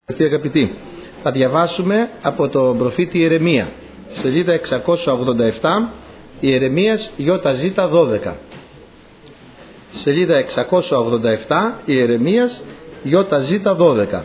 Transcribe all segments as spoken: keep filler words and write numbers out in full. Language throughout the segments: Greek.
Αγαπητοί, θα διαβάσουμε από τον προφήτη Ιερεμία, σελίδα εξακόσια ογδόντα επτά, Ιερεμίας ΙΖ δώδεκα. Σελίδα εξακόσια ογδόντα επτά, Ιερεμίας ΙΖ δώδεκα.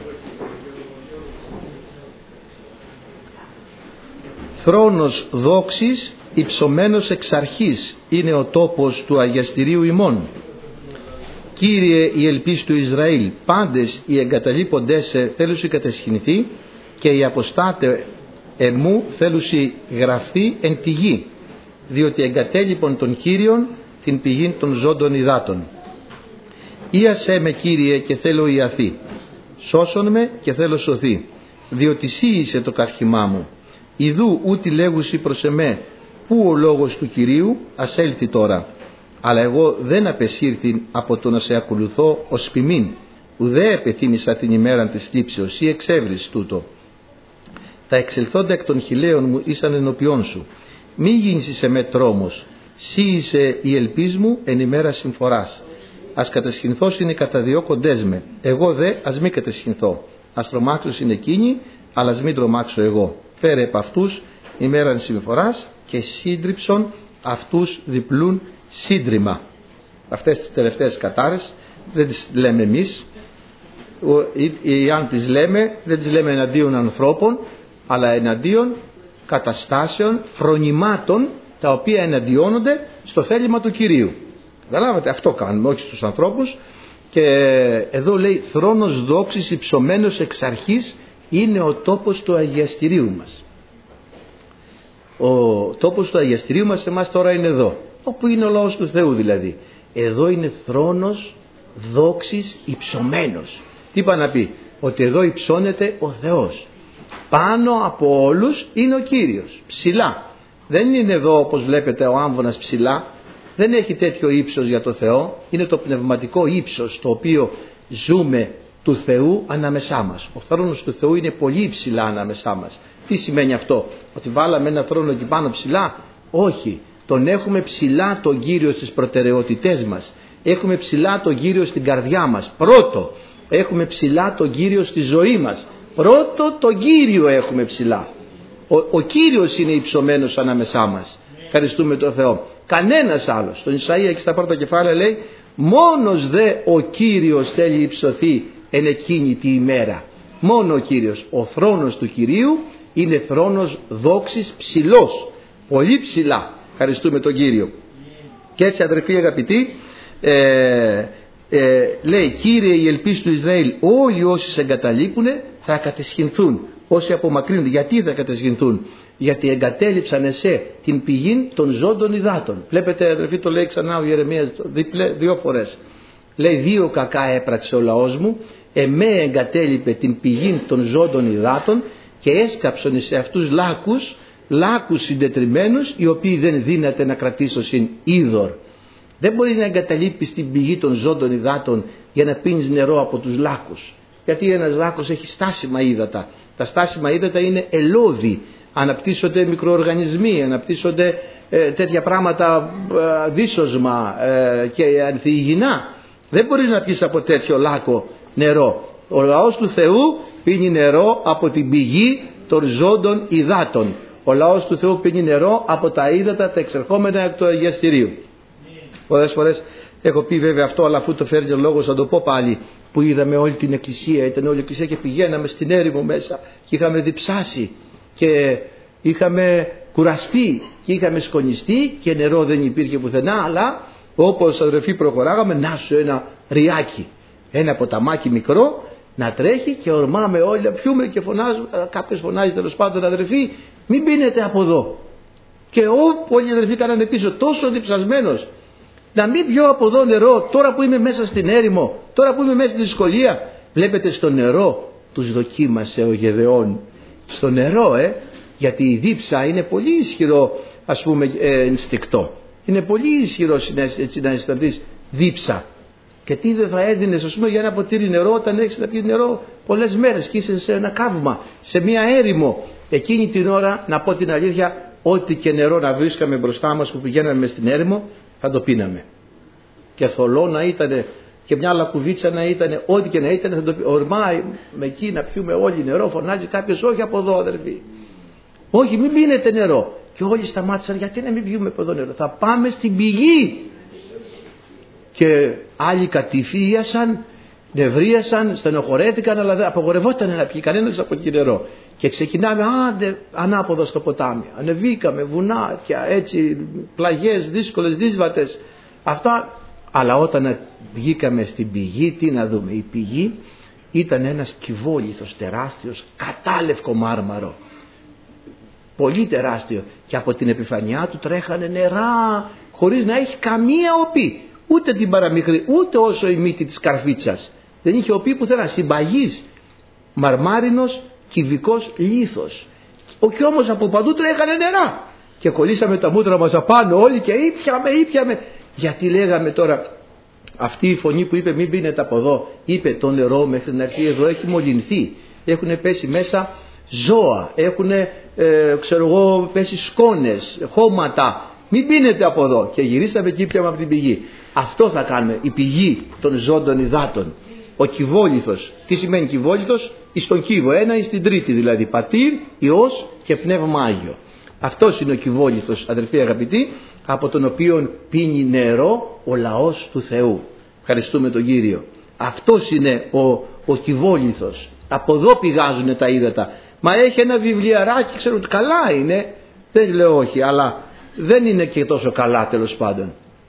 Θρόνος δόξης υψωμένος εξ αρχής είναι ο τόπος του αγιαστηρίου ημών. Κύριε η ελπίς του Ισραήλ, πάντες οι εγκαταλείποντές σε θέλουσι κατεσχυνθεί και οι αποστάτε εμού θέλουσι γραφτεί εν τη γη, διότι εγκατέλειπον των Κύριων την πηγήν των ζώντων υδάτων. Ήασέ με, Κύριε, και θέλω ιαθεί, σώσον με και θέλω σωθεί, διότι σύ είσαι το καυχημά μου. Ιδού ούτι λέγουσι προς εμέ, πού ο λόγος του Κυρίου, ας έλθει τώρα. Αλλά εγώ δεν απεσύρθην από το να σε ακολουθώ ως ποιμήν, ουδέ επεθύμησα την ημέρα της λήψεως, ή εξέβρις τούτο. Τα εξελθόντα εκ των χιλέων μου ήσαν ενώπιόν σου. Μη γίνσεις σε με τρόμος, σύ είσαι η ελπίς μου εν ημέρα συμφοράς. Ας κατεσχυνθώς είναι καταδιώκοντές με, εγώ δε ας μη κατεσχυνθώ. Ας τρομάξως είναι εκείνοι, αλλά ας μην τρομάξω εγώ. Φέρε επ' αυτούς ημέραν συμφοράς και σύντριψον αυτούς διπλούν σύντριμα. Αυτές τις τελευταίες κατάρες δεν τις λέμε εμείς, ή αν τις λέμε δεν τις λέμε εναντίον ανθρώπων, αλλά εναντίον καταστάσεων, φρονημάτων, τα οποία εναντιώνονται στο θέλημα του Κυρίου. Καταλάβατε, αυτό κάνουμε, όχι στους ανθρώπους. Και εδώ λέει, θρόνος δόξης υψωμένος εξ αρχής είναι ο τόπος του αγιαστηρίου μας. Ο τόπος του αγιαστηρίου μας εμάς τώρα είναι εδώ, όπου είναι ο λαός του Θεού δηλαδή. Εδώ είναι θρόνος δόξης υψωμένος. Τι είπα να πει? Ότι εδώ υψώνεται ο Θεός. Πάνω από όλους είναι ο Κύριος, ψηλά. Δεν είναι εδώ όπως βλέπετε ο άμβονας ψηλά. Δεν έχει τέτοιο ύψος για το Θεό. Είναι το πνευματικό ύψος το οποίο ζούμε του Θεού ανάμεσά μας. Ο θρόνος του Θεού είναι πολύ ψηλά ανάμεσά μας. Τι σημαίνει αυτό? Ότι βάλαμε ένα θρόνο εκεί πάνω ψηλά? Όχι. Τον έχουμε ψηλά τον Κύριο στις προτεραιότητές μας. Έχουμε ψηλά τον Κύριο στην καρδιά μας. Πρώτο. Έχουμε ψηλά τον Κύριο στη ζωή μας. Πρώτο τον Κύριο έχουμε ψηλά. Ο, ο Κύριος είναι υψωμένος ανάμεσά μας. Ευχαριστούμε τον Θεό. Κανένας άλλος. Στον Ισαΐα και στα πρώτα κεφάλαια λέει, μόνος δε ο Κύριος θέλει υψωθεί εν εκείνη τη ημέρα. Μόνο ο Κύριος. Ο θρόνος του Κυρίου είναι θρόνος δόξης ψηλός. Πολύ ψηλά. Ευχαριστούμε τον Κύριο. Και έτσι, αδερφοί αγαπητοί, ε, ε, λέει, Κύριε η ελπίς του Ισραήλ, όλοι όσοι σε εγκαταλείπουν θα κατεσχυνθούν. Όσοι απομακρύνονται, γιατί θα κατεσχυνθούν? Γιατί εγκατέλειψαν εσέ την πηγή των ζώντων υδάτων. Βλέπετε, αδερφοί, το λέει ξανά ο Ιερεμίας δύο φορές. Λέει, δύο κακά έπραξε ο λαός μου, εμέ εγκατέλειπε την πηγή των ζώντων υδάτων και έσκαψον σε αυτούς λάκους, λάκους συντετριμμένους, οι οποίοι δεν δύναται να κρατήσωσιν είδωρ. Δεν μπορεί να εγκαταλείπεις την πηγή των ζώντων υδάτων για να πίνεις νερό από τους λάκους. Γιατί ένας λάκος έχει στάσιμα ύδατα. Τα στάσιμα ύδατα είναι ελώδη. Αναπτύσσονται μικροοργανισμοί, αναπτύσσονται ε, τέτοια πράγματα, ε, δίσοσμα ε, και ανθυγιεινά. Δεν μπορεί να πεις από τέτοιο λάκκο νερό. Ο λαός του Θεού πίνει νερό από την πηγή των ζώντων υδάτων. Ο λαός του Θεού πίνει νερό από τα ύδατα τα εξερχόμενα εκ του αγιαστηρίου. Πολλές φορές έχω πει βέβαια αυτό, αλλά αφού το φέρνει ο λόγος θα το πω πάλι, που είδαμε όλη την εκκλησία, ήταν όλη η εκκλησία και πηγαίναμε στην έρημο μέσα και είχαμε διψάσει και είχαμε κουραστεί και είχαμε σκονιστεί και νερό δεν υπήρχε πουθενά, αλλά όπως αδερφοί προχωράγαμε, να σου ένα ριάκι, ένα ποταμάκι μικρό να τρέχει και ορμάμε όλοι να πιούμε και φωνάζουμε. Κάποιος φωνάζει τέλος πάντων, αδερφοί, μην πίνετε από εδώ. Και όλοι οι αδερφοί κάνανε πίσω, τόσο διψασμένος, να μην πιω από εδώ νερό τώρα που είμαι μέσα στην έρημο, τώρα που είμαι μέσα στη δυσκολία. Βλέπετε, στο νερό τους δοκίμασε ο Γεδεών. Στο νερό, ε, γιατί η δίψα είναι πολύ ισχυρό, ας πούμε, ε, ενστικτό. Είναι πολύ ισχυρό έτσι να αισθανθείς δίψα. Και τι δεν θα έδινες, ας πούμε, για ένα ποτήρι νερό όταν έχεις να πεις νερό πολλές μέρες και είσαι σε ένα καύμα, σε μια έρημο. Εκείνη την ώρα, να πω την αλήθεια, ό,τι και νερό να βρίσκαμε μπροστά μας που πηγαίναμε στην έρημο, θα το πίναμε. Και θολό να ήταν και μια λακκουδίτσα να ήταν, ό,τι και να ήταν, θα το πει. Ορμάει με εκεί να πιούμε όλοι νερό, φωνάζει κάποιος, όχι από εδώ αδερφοί. Όχι, μην πίνετε νερό. Και όλοι σταμάτησαν, γιατί να μην πιούμε από εδώ νερό. Θα πάμε στην πηγή. Και άλλοι κατηφίασαν, νευρίασαν, στενοχωρέθηκαν, αλλά απογορευόταν να πιει κανένας από εκεί νερό. Και ξεκινάμε άντε, ανάποδα στο ποτάμι. Ανεβήκαμε βουνάκια, έτσι, πλαγιές δύσκολες, δύσβατες. Αυτά. Αλλά όταν βγήκαμε στην πηγή, τι να δούμε. Η πηγή ήταν ένας κυβόλιθος τεράστιος, κατάλευκο μάρμαρο. Πολύ τεράστιο. Και από την επιφανειά του τρέχανε νερά, χωρίς να έχει καμία οπή. Ούτε την παραμικρή, ούτε όσο η μύτη της καρφίτσας. Δεν είχε οπή πουθενά. Συμπαγής, μαρμάρινος, κυβικός λίθος. Ο κι όμως από παντού τρέχανε νερά. Και κολλήσαμε τα μούτρα μας απάνω όλοι και ήπιαμε, ήπιαμε. Γιατί λέγαμε τώρα, αυτή η φωνή που είπε μην πίνετε από εδώ, είπε το νερό μέχρι να έρθει εδώ έχει μολυνθεί. Έχουν πέσει μέσα ζώα, έχουν ε, ξέρω εγώ πέσει σκόνες, χώματα. Μην πίνετε από εδώ. Και γυρίσαμε και ήπιαμε από την πηγή. Αυτό θα κάνουμε, η πηγή των ζώντων υδάτων. Ο κυβόλιθος. Τι σημαίνει κυβόλιθος? Εις τον κύβο, ένα εις την τρίτη δηλαδή. Πατήρ, Υιός και Πνεύμα Άγιο. Αυτός είναι ο κυβόλιθος, αδελφοί αγαπητοί, από τον οποίο πίνει νερό ο λαός του Θεού. Ευχαριστούμε τον Κύριο. Αυτός είναι ο, ο κυβόλιθος. Από εδώ πηγάζουν τα ύδατα. Μα έχει ένα βιβλιαράκι, ξέρω ότι καλά είναι. Δεν λέω όχι, αλλά δεν είναι και τόσο καλά τέλος πάντων.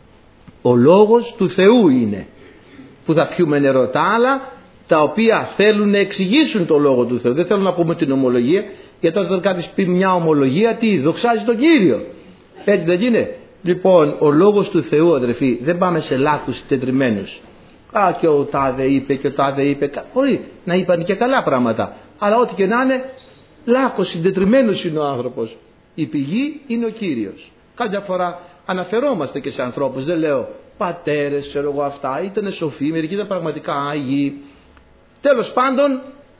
Ο λόγος του Θεού είναι που θα πιούμε νερό. Τα άλλα τα οποία θέλουν να εξηγήσουν το λόγο του Θεού. Δεν θέλουν να πούμε την ομολογία, γιατί όταν κάποιος πει μια ομολογία, τι, δοξάζει τον Κύριο. Έτσι δεν είναι? Λοιπόν, ο λόγος του Θεού, αδερφοί, δεν πάμε σε λάκκους τετριμένους. Α, και ο τάδε είπε και ο τάδε είπε. Μπορεί να είπαν και καλά πράγματα, αλλά ό,τι και να είναι, λάκκος συντετριμένος είναι ο άνθρωπος. Η πηγή είναι ο Κύριος. Κάποια φορά αναφερόμαστε και σε ανθρώπους, δεν λέω πατέρες, ξέρω εγώ αυτά, ήταν σοφοί, μερικοί ήταν πραγματικά άγιοι. Τέλος πάντων,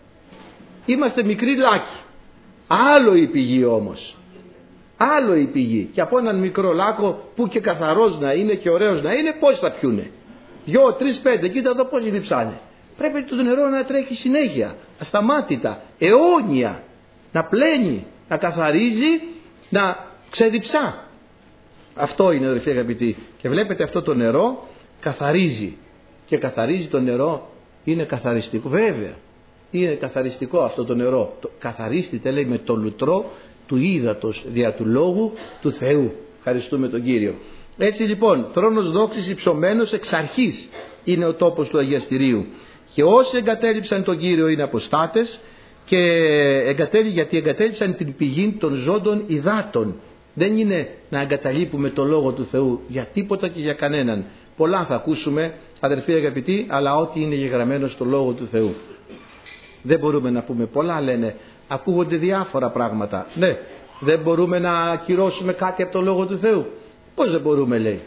είμαστε μικροί λάκκοι. Άλλο η πηγή όμως. Άλλο η πηγή. Και από έναν μικρό λάκκο που και καθαρός να είναι και ωραίος να είναι, πώς θα πιούνε? Δυο, τρεις, πέντε, κοίτα εδώ πώς λειψάνε. Πρέπει το νερό να τρέχει συνέχεια, ασταμάτητα, αιώνια, να πλένει, να καθαρίζει, να ξεδιψά. Αυτό είναι, αδελφοί αγαπητοί. Και βλέπετε, αυτό το νερό καθαρίζει. Και καθαρίζει το νερό, είναι καθαριστικό. Βέβαια, είναι καθαριστικό αυτό το νερό. Το, καθαρίστητε, λέει, με το λουτρό του ύδατος δια του λόγου του Θεού. Ευχαριστούμε τον Κύριο. Έτσι λοιπόν, θρόνος δόξης υψωμένος εξ αρχής είναι ο τόπος του Αγιαστηρίου. Και όσοι εγκατέλειψαν τον Κύριο είναι αποστάτες, και εγκατέλει, γιατί εγκατέλειψαν την πηγή των ζώντων υδάτων. Δεν είναι να εγκαταλείπουμε το λόγο του Θεού για τίποτα και για κανέναν. Πολλά θα ακούσουμε, αδερφοί αγαπητοί, αλλά ό,τι είναι γεγραμμένο στο λόγο του Θεού. Δεν μπορούμε να πούμε πολλά, λένε. Ακούγονται διάφορα πράγματα. Ναι, δεν μπορούμε να ακυρώσουμε κάτι από το λόγο του Θεού. Πώς δεν μπορούμε, λέει.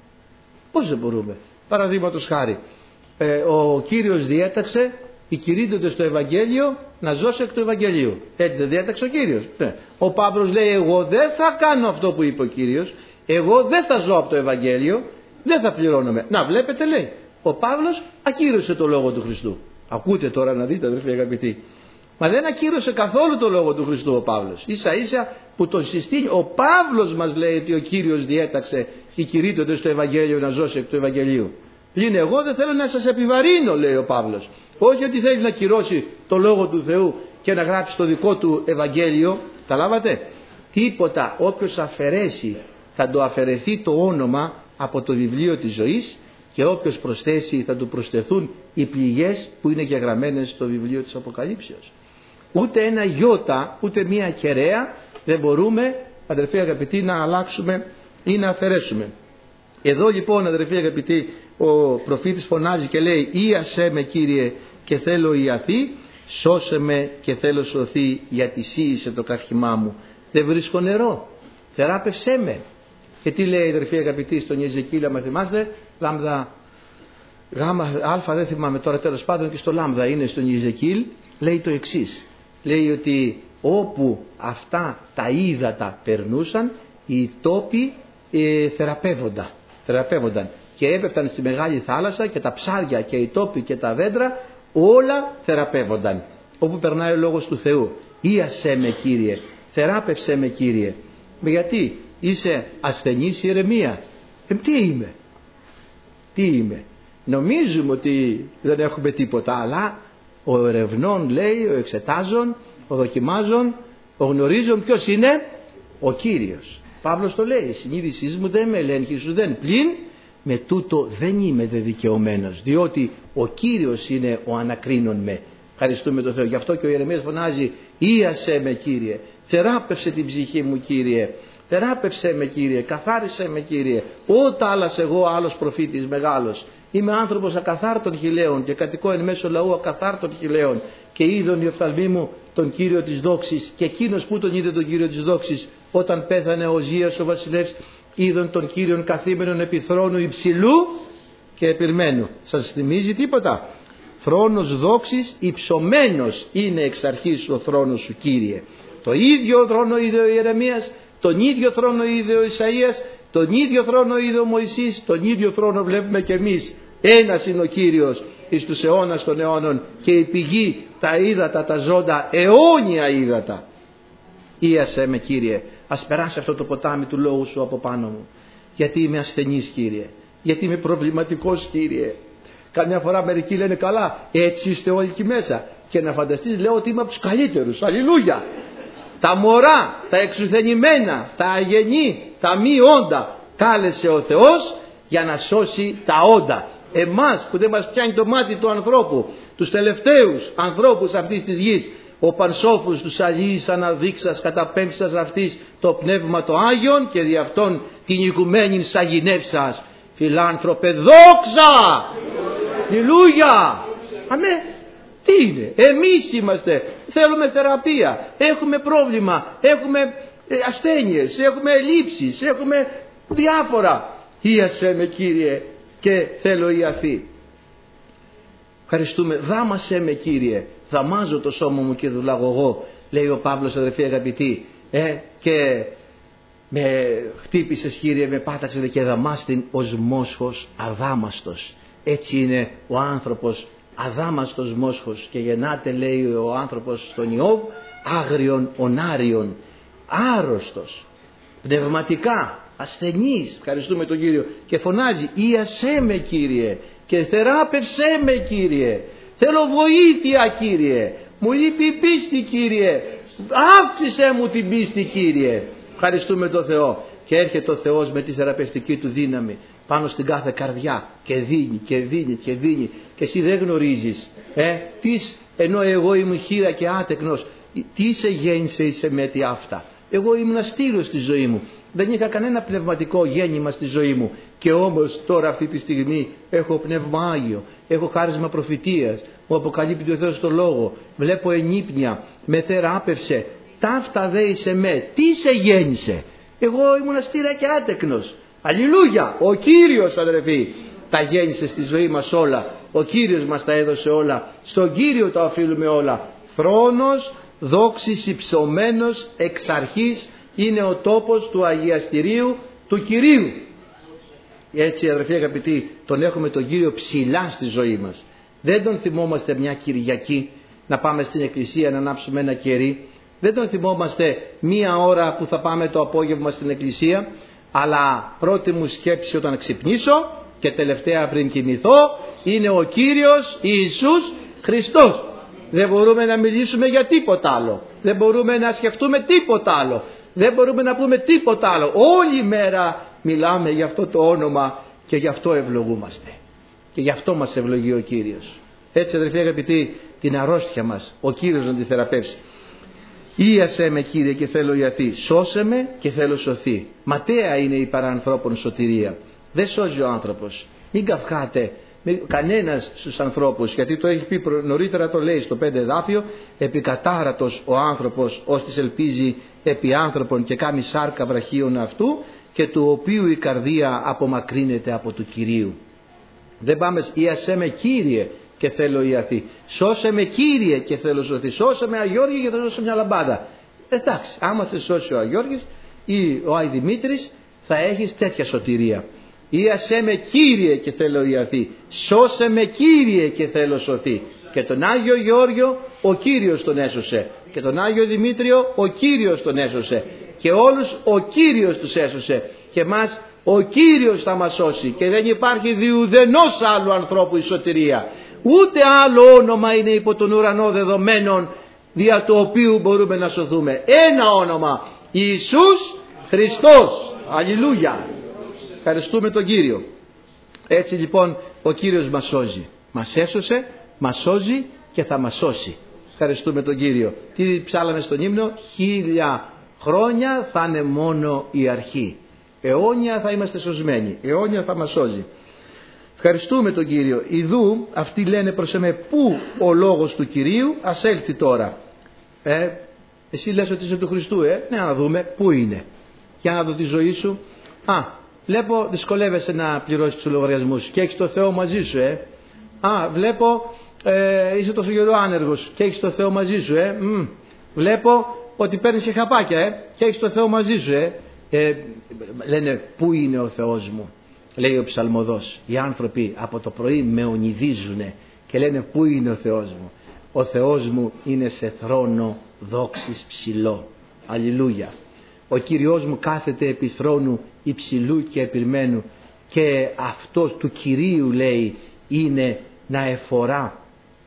Πώς δεν μπορούμε? Παραδείγματος χάρη, ε, ο Κύριος διέταξε οι κηρύττοντες στο Ευαγγέλιο να ζώσει εκ του Ευαγγελίου. Έτσι δεν διέταξε ο Κύριος? Ναι. Ο Παύλος λέει, εγώ δεν θα κάνω αυτό που είπε ο Κύριος, εγώ δεν θα ζω από το Ευαγγέλιο, δεν θα πληρώνομαι. Να βλέπετε, λέει, ο Παύλος ακύρωσε το λόγο του Χριστού. Ακούτε τώρα να δείτε, αδερφοί αγαπητοί. Μα δεν ακύρωσε καθόλου το λόγο του Χριστού ο Παύλος. Ίσα ίσα που τον συστήνει. Ο Παύλος μας λέει ότι ο Κύριος διέταξε οι κηρύττοντες στο Ευαγγέλιο να ζώσει εκ του Ευαγγελίου. Λύνε, εγώ δεν θέλω να σας επιβαρύνω, λέει ο Παύλος. Όχι ότι θέλει να κυρώσει το λόγο του Θεού και να γράψει το δικό του Ευαγγέλιο. Τα λάβατε? Τίποτα. Όποιος αφαιρέσει, θα το αφαιρεθεί το όνομα από το βιβλίο της ζωής, και όποιος προσθέσει, θα του προσθεθούν οι πληγές που είναι γεγραμμένες στο βιβλίο της Αποκαλύψεως. Ούτε ένα γιώτα, ούτε μία κεραία δεν μπορούμε, αδερφοί αγαπητοί, να αλλάξουμε ή να αφαιρέσουμε. Εδώ λοιπόν, αδερφοί αγαπητοί, ο προφήτης φωνάζει και λέει, ίασέ με, Κύριε, και θέλω ιαθεί, σώσε με και θέλω σωθεί, γιατί σύησε το καύχημά μου. Δεν βρίσκω νερό, θεράπευσέ με. Και τι λέει, αδερφοί αγαπητοί, στον Ιεζεκίλ, άμα θυμάστε, λάμδα, γάμα, αλφα δεν θυμάμαι τώρα, τέλος πάντων, και στο λάμδα είναι στον Ιεζεκίλ, λέει το εξής. Λέει ότι όπου αυτά τα ύδατα περνούσαν, οι τόποι ε, θεραπεύονταν, θεραπεύονταν. και έπεφταν στη μεγάλη θάλασσα και τα ψάρια και οι τόποι και τα δέντρα όλα θεραπεύονταν. Όπου περνάει ο λόγος του Θεού. Ίασέ με Κύριε, θεράπευσέ με Κύριε. Με γιατί είσαι ασθενής, Ιερεμία? Ε, τι είμαι, τι είμαι. Νομίζουμε ότι δεν έχουμε τίποτα, αλλά ο ερευνών λέει, ο εξετάζων, ο δοκιμάζων, ο γνωρίζων ποιος είναι? Ο Κύριος. Παύλος το λέει, η συνείδησή μου δεν με ελέγχει σου δεν, πλην με τούτο δεν είμαι δε δικαιωμένος, διότι ο Κύριος είναι ο ανακρίνων με. Ευχαριστούμε τον Θεό. Γι' αυτό και ο Ιερεμίας φωνάζει, ίασέ με Κύριε, θεράπευσε την ψυχή μου Κύριε, θεράπευσέ με Κύριε, καθάρισέ με Κύριε. Ότα άλλας εγώ άλλος προφήτης μεγάλος. Είμαι άνθρωπος ακαθάρτων χιλέων και κατοικώ εν μέσω λαού ακαθάρτων χιλέων. Και είδον η οφθαλμή μου τον Κύριο της δόξης. Και εκείνος που τον είδε τον Κύριο της δόξης, όταν πέθανε ο Οζίας ο βασιλεύς, είδον τον Κύριον καθήμενον επί θρόνου υψηλού και επιρμένου. Σας θυμίζει τίποτα? Θρόνος δόξης υψωμένος είναι εξ αρχής ο θρόνος σου Κύριε. Το ίδιο θρόνο είδε ο Ιερεμίας, τον ίδιο θρόνο είδε ο Ισαΐας, τον ίδιο θρόνο είδε ο Μωυσής, τον ίδιο θρόνο βλέπουμε και εμείς. Ένας είναι ο Κύριος εις τους αιώνας των αιώνων και η πηγή, τα ύδατα, τα ζώντα, αιώνια ύδατα. Ίασέ με Κύριε, ας περάσει αυτό το ποτάμι του λόγου σου από πάνω μου. Γιατί είμαι ασθενής Κύριε, γιατί είμαι προβληματικός Κύριε. Καμιά φορά μερικοί λένε καλά, έτσι είστε όλοι εκεί μέσα. Και να φανταστείς, λέω ότι είμαι από τους καλύτερους, αλληλούια. Τα μωρά, τα εξουθενημένα, τα αγενή, τα μη όντα κάλεσε ο Θεός για να σώσει τα όντα. Εμάς που δεν μας πιάνει το μάτι του ανθρώπου, τους τελευταίους ανθρώπους αυτής της γης, ο Πανσόφους τους αλλοίς αναδείξας καταπέμψας αυτής το πνεύμα το Άγιον και δι' αυτόν την οικουμένην σαγηνεύσας. Φιλάνθρωπε, δόξα! Αλληλούια! Αμέ! Τι είναι? Εμείς είμαστε, θέλουμε θεραπεία, έχουμε πρόβλημα, έχουμε ασθένειες, έχουμε ελλείψεις, έχουμε διάφορα. Ίασέ με Κύριε και θέλω ιαθεί. Ευχαριστούμε. Δάμασέ με Κύριε, δαμάζω το σώμα μου και δουλάγω εγώ, λέει ο Παύλος αδερφοί αγαπητοί, ε, και με χτύπησες Κύριε, με πάταξε και δαμάστην ως μόσχος αδάμαστος. Έτσι είναι ο άνθρωπος, αδάμαστος μόσχος, και γεννάται, λέει ο άνθρωπος στον Ιώβ, άγριον ονάριον, άρρωστος, πνευματικά ασθενής. Ευχαριστούμε τον Κύριο και φωνάζει, ίασέ με Κύριε και θεράπευσέ με Κύριε, θέλω βοήθεια Κύριε, μου λείπει η πίστη Κύριε, αύξησέ μου την πίστη Κύριε. Ευχαριστούμε τον Θεό και έρχεται ο Θεός με τη θεραπευτική του δύναμη πάνω στην κάθε καρδιά και δίνει και δίνει και δίνει, και εσύ δεν γνωρίζεις ε, τις, ενώ εγώ ήμουν χήρα και άτεκνος, τι σε γέννησε είσαι με τι αυτά. Εγώ ήμουν αστήρος στη ζωή μου, δεν είχα κανένα πνευματικό γέννημα στη ζωή μου, και όμως τώρα αυτή τη στιγμή έχω πνεύμα Άγιο, έχω χάρισμα προφητείας, μου αποκαλύπτει ο Θεός στο λόγο, βλέπω ενύπνια, με θεράπευσε, ταύτα δε είσαι με, τι σε γέννησε. Εγώ ήμουν αστήρα και άτεκνος. Αλληλούια! Ο Κύριος αδερφοί τα γέννησε στη ζωή μας όλα, ο Κύριος μας τα έδωσε όλα, στον Κύριο τα οφείλουμε όλα. Θρόνος δόξης υψωμένος εξ αρχής είναι ο τόπος του αγιαστηρίου του Κυρίου. Έτσι αδερφοί αγαπητοί, τον έχουμε τον Κύριο ψηλά στη ζωή μας. Δεν τον θυμόμαστε μια Κυριακή να πάμε στην εκκλησία να ανάψουμε ένα κερί, δεν τον θυμόμαστε μία ώρα που θα πάμε το απόγευμα στην εκκλησία, αλλά πρώτη μου σκέψη όταν ξυπνήσω και τελευταία πριν κοιμηθώ είναι ο Κύριος Ιησούς Χριστός. Δεν μπορούμε να μιλήσουμε για τίποτα άλλο, δεν μπορούμε να σκεφτούμε τίποτα άλλο, δεν μπορούμε να πούμε τίποτα άλλο. Όλη μέρα μιλάμε για αυτό το όνομα και γι' αυτό ευλογούμαστε και γι' αυτό μας ευλογεί ο Κύριος. Έτσι αδελφοί αγαπητοί, την αρρώστια μας ο Κύριος να τη θεραπεύσει. Ίασέ με Κύριε και θέλω ιαθεί, σώσε με και θέλω σωθεί. Ματαία είναι η παρανθρώπων σωτηρία. Δεν σώζει ο άνθρωπος. Μην καυχάτε κανένας στους ανθρώπους, γιατί το έχει πει νωρίτερα, το λέει στο πέντε εδάφιο, επικατάρατος ο άνθρωπος ως της ελπίζει επί άνθρωπον και κάμει σάρκα βραχίων αυτού, και του οποίου η καρδία απομακρύνεται από του Κυρίου. Δεν πάμε ίασέ με Κύριε και θέλω ιαθεί, σώσε με Κύριε και θέλω σωθεί, σώσε με Αγιώργη και θα σώσω μια λαμπάδα. Εντάξει, άμα σε σώσει ο Αγιώργης ή ο Άι Δημήτρης θα έχεις τέτοια σωτηρία. Ίασέ με Κύριε και θέλω ιαθεί. Σώσε με Κύριε και θέλω σωθεί. Και τον Άγιο Γεώργιο ο Κύριος τον έσωσε. Και τον Άγιο Δημήτριο ο Κύριος τον έσωσε. Και όλους ο Κύριος τους έσωσε. Και μας ο Κύριος θα μας σώσει. Και δεν υπάρχει διουδενός άλλου ανθρώπου η σωτηρία. Ούτε άλλο όνομα είναι υπό τον ουρανό δεδομένων δια του οποίου μπορούμε να σωθούμε. Ένα όνομα. Ιησούς Χριστός. Αλληλούια. Ευχαριστούμε τον Κύριο. Έτσι λοιπόν ο Κύριος μας σώζει. Μας έσωσε, μας σώζει και θα μας σώσει. Ευχαριστούμε τον Κύριο. Τι ψάλαμε στον ύμνο? Χίλια χρόνια θα είναι μόνο η αρχή. Αιώνια θα είμαστε σωσμένοι. Αιώνια θα μας σώζει. Ευχαριστούμε τον Κύριο. Ιδού αυτοί λένε προς εμέ πού ο λόγος του Κυρίου, ας έλθει τώρα. Ε, εσύ λες ότι είσαι του Χριστού, ε. Ναι, να δούμε πού είναι. Για να δω τη ζωή σου. Α, βλέπω δυσκολεύεσαι να πληρώσεις τους λογαριασμούς και έχεις το Θεό μαζί σου, ε. Α, βλέπω ε, είσαι τόσο καιρό άνεργος και έχεις το Θεό μαζί σου, ε. Μ, βλέπω ότι παίρνεις και χαπάκια, ε, και έχεις το Θεό μαζί σου, ε. ε λένε πού είναι ο Θεός μου. Λέει ο ψαλμοδός, οι άνθρωποι από το πρωί με ονειδίζουνε και λένε πού είναι ο Θεός μου. Ο Θεός μου είναι σε θρόνο δόξης ψηλό. Αλληλούια. Ο Κύριος μου κάθεται επί θρόνου υψηλού και επιμένου και αυτό του Κυρίου, λέει, είναι να εφορά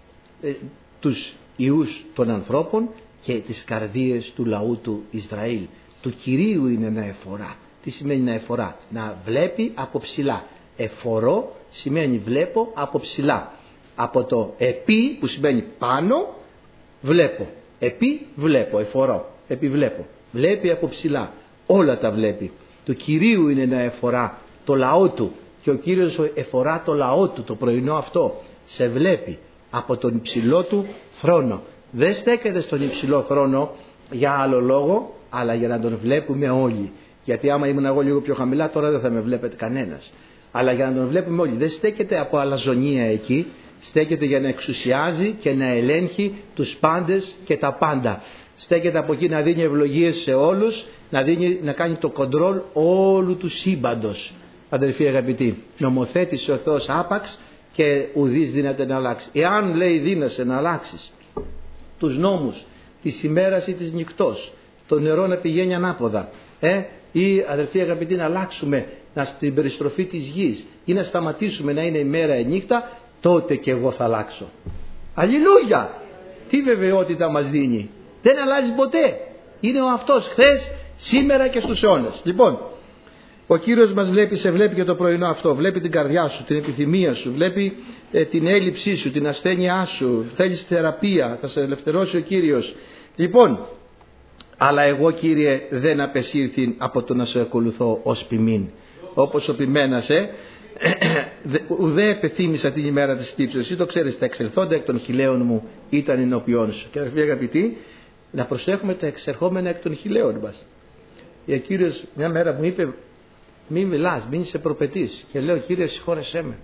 ε, τους ιούς των ανθρώπων και τις καρδίες του λαού του Ισραήλ. Του Κυρίου είναι να εφορά. Τι σημαίνει να εφορά? Να βλέπει από ψηλά. Εφορώ σημαίνει βλέπω από ψηλά. Από το επί που σημαίνει πάνω, βλέπω. Επί βλέπω, εφορώ, επιβλέπω. Βλέπει από ψηλά. Όλα τα βλέπει. Του Κυρίου είναι να εφορά το λαό του. Και ο Κύριος εφορά το λαό του το πρωινό αυτό. Σε βλέπει από τον υψηλό του θρόνο. Δεν στέκεται στον υψηλό θρόνο για άλλο λόγο, αλλά για να τον βλέπουμε όλοι. Γιατί άμα ήμουν εγώ λίγο πιο χαμηλά, τώρα δεν θα με βλέπετε κανένας. Αλλά για να τον βλέπουμε όλοι. Δεν στέκεται από αλαζονία εκεί. Στέκεται για να εξουσιάζει και να ελέγχει τους πάντες και τα πάντα. Στέκεται από εκεί να δίνει ευλογίες σε όλους, να, δίνει, να κάνει το κοντρόλ όλου του σύμπαντος. Αδελφοί αγαπητοί, νομοθέτησε ο Θεός άπαξ και ουδής δύναται να αλλάξει. Εάν, λέει, δύνασαι να αλλάξεις τους νόμους της ημέρας ή της νυχτός, το νερό να πηγαίνει ανάποδα, ε, ή αδελφοί αγαπητοί να αλλάξουμε να στην περιστροφή της γης ή να σταματήσουμε να είναι ημέρα ή νύχτα, τότε και εγώ θα αλλάξω. Αλληλούια! Τι βεβαιότητα μας δίνει. Δεν αλλάζει ποτέ. Είναι ο αυτός χθες, σήμερα και στους αιώνες. Λοιπόν, ο Κύριος μας βλέπει, σε βλέπει και το πρωινό αυτό. Βλέπει την καρδιά σου, την επιθυμία σου, βλέπει ε, την έλλειψή σου, την ασθένειά σου. Θέλεις θεραπεία, θα σε ελευθερώσει ο Κύριος. Λοιπόν, αλλά εγώ, Κύριε, δεν απεσύρθην από το να σε ακολουθώ ως ποιμήν. Όπως ο ποιμένας, ε, ουδέ επεθύμησα την ημέρα της τύψεως. Εσύ το ξέρεις, τα εξελθόντα εκ των χιλέων μου ήταν ενώπιόν σου. Και αδελφοί αγαπητοί, να προσέχουμε τα εξερχόμενα εκ των χιλέων μας. Ο Κύριος μια μέρα μου είπε, μην μιλάς, μην είσαι προπετής. Και λέω, Κύριε, συγχώρεσέ με.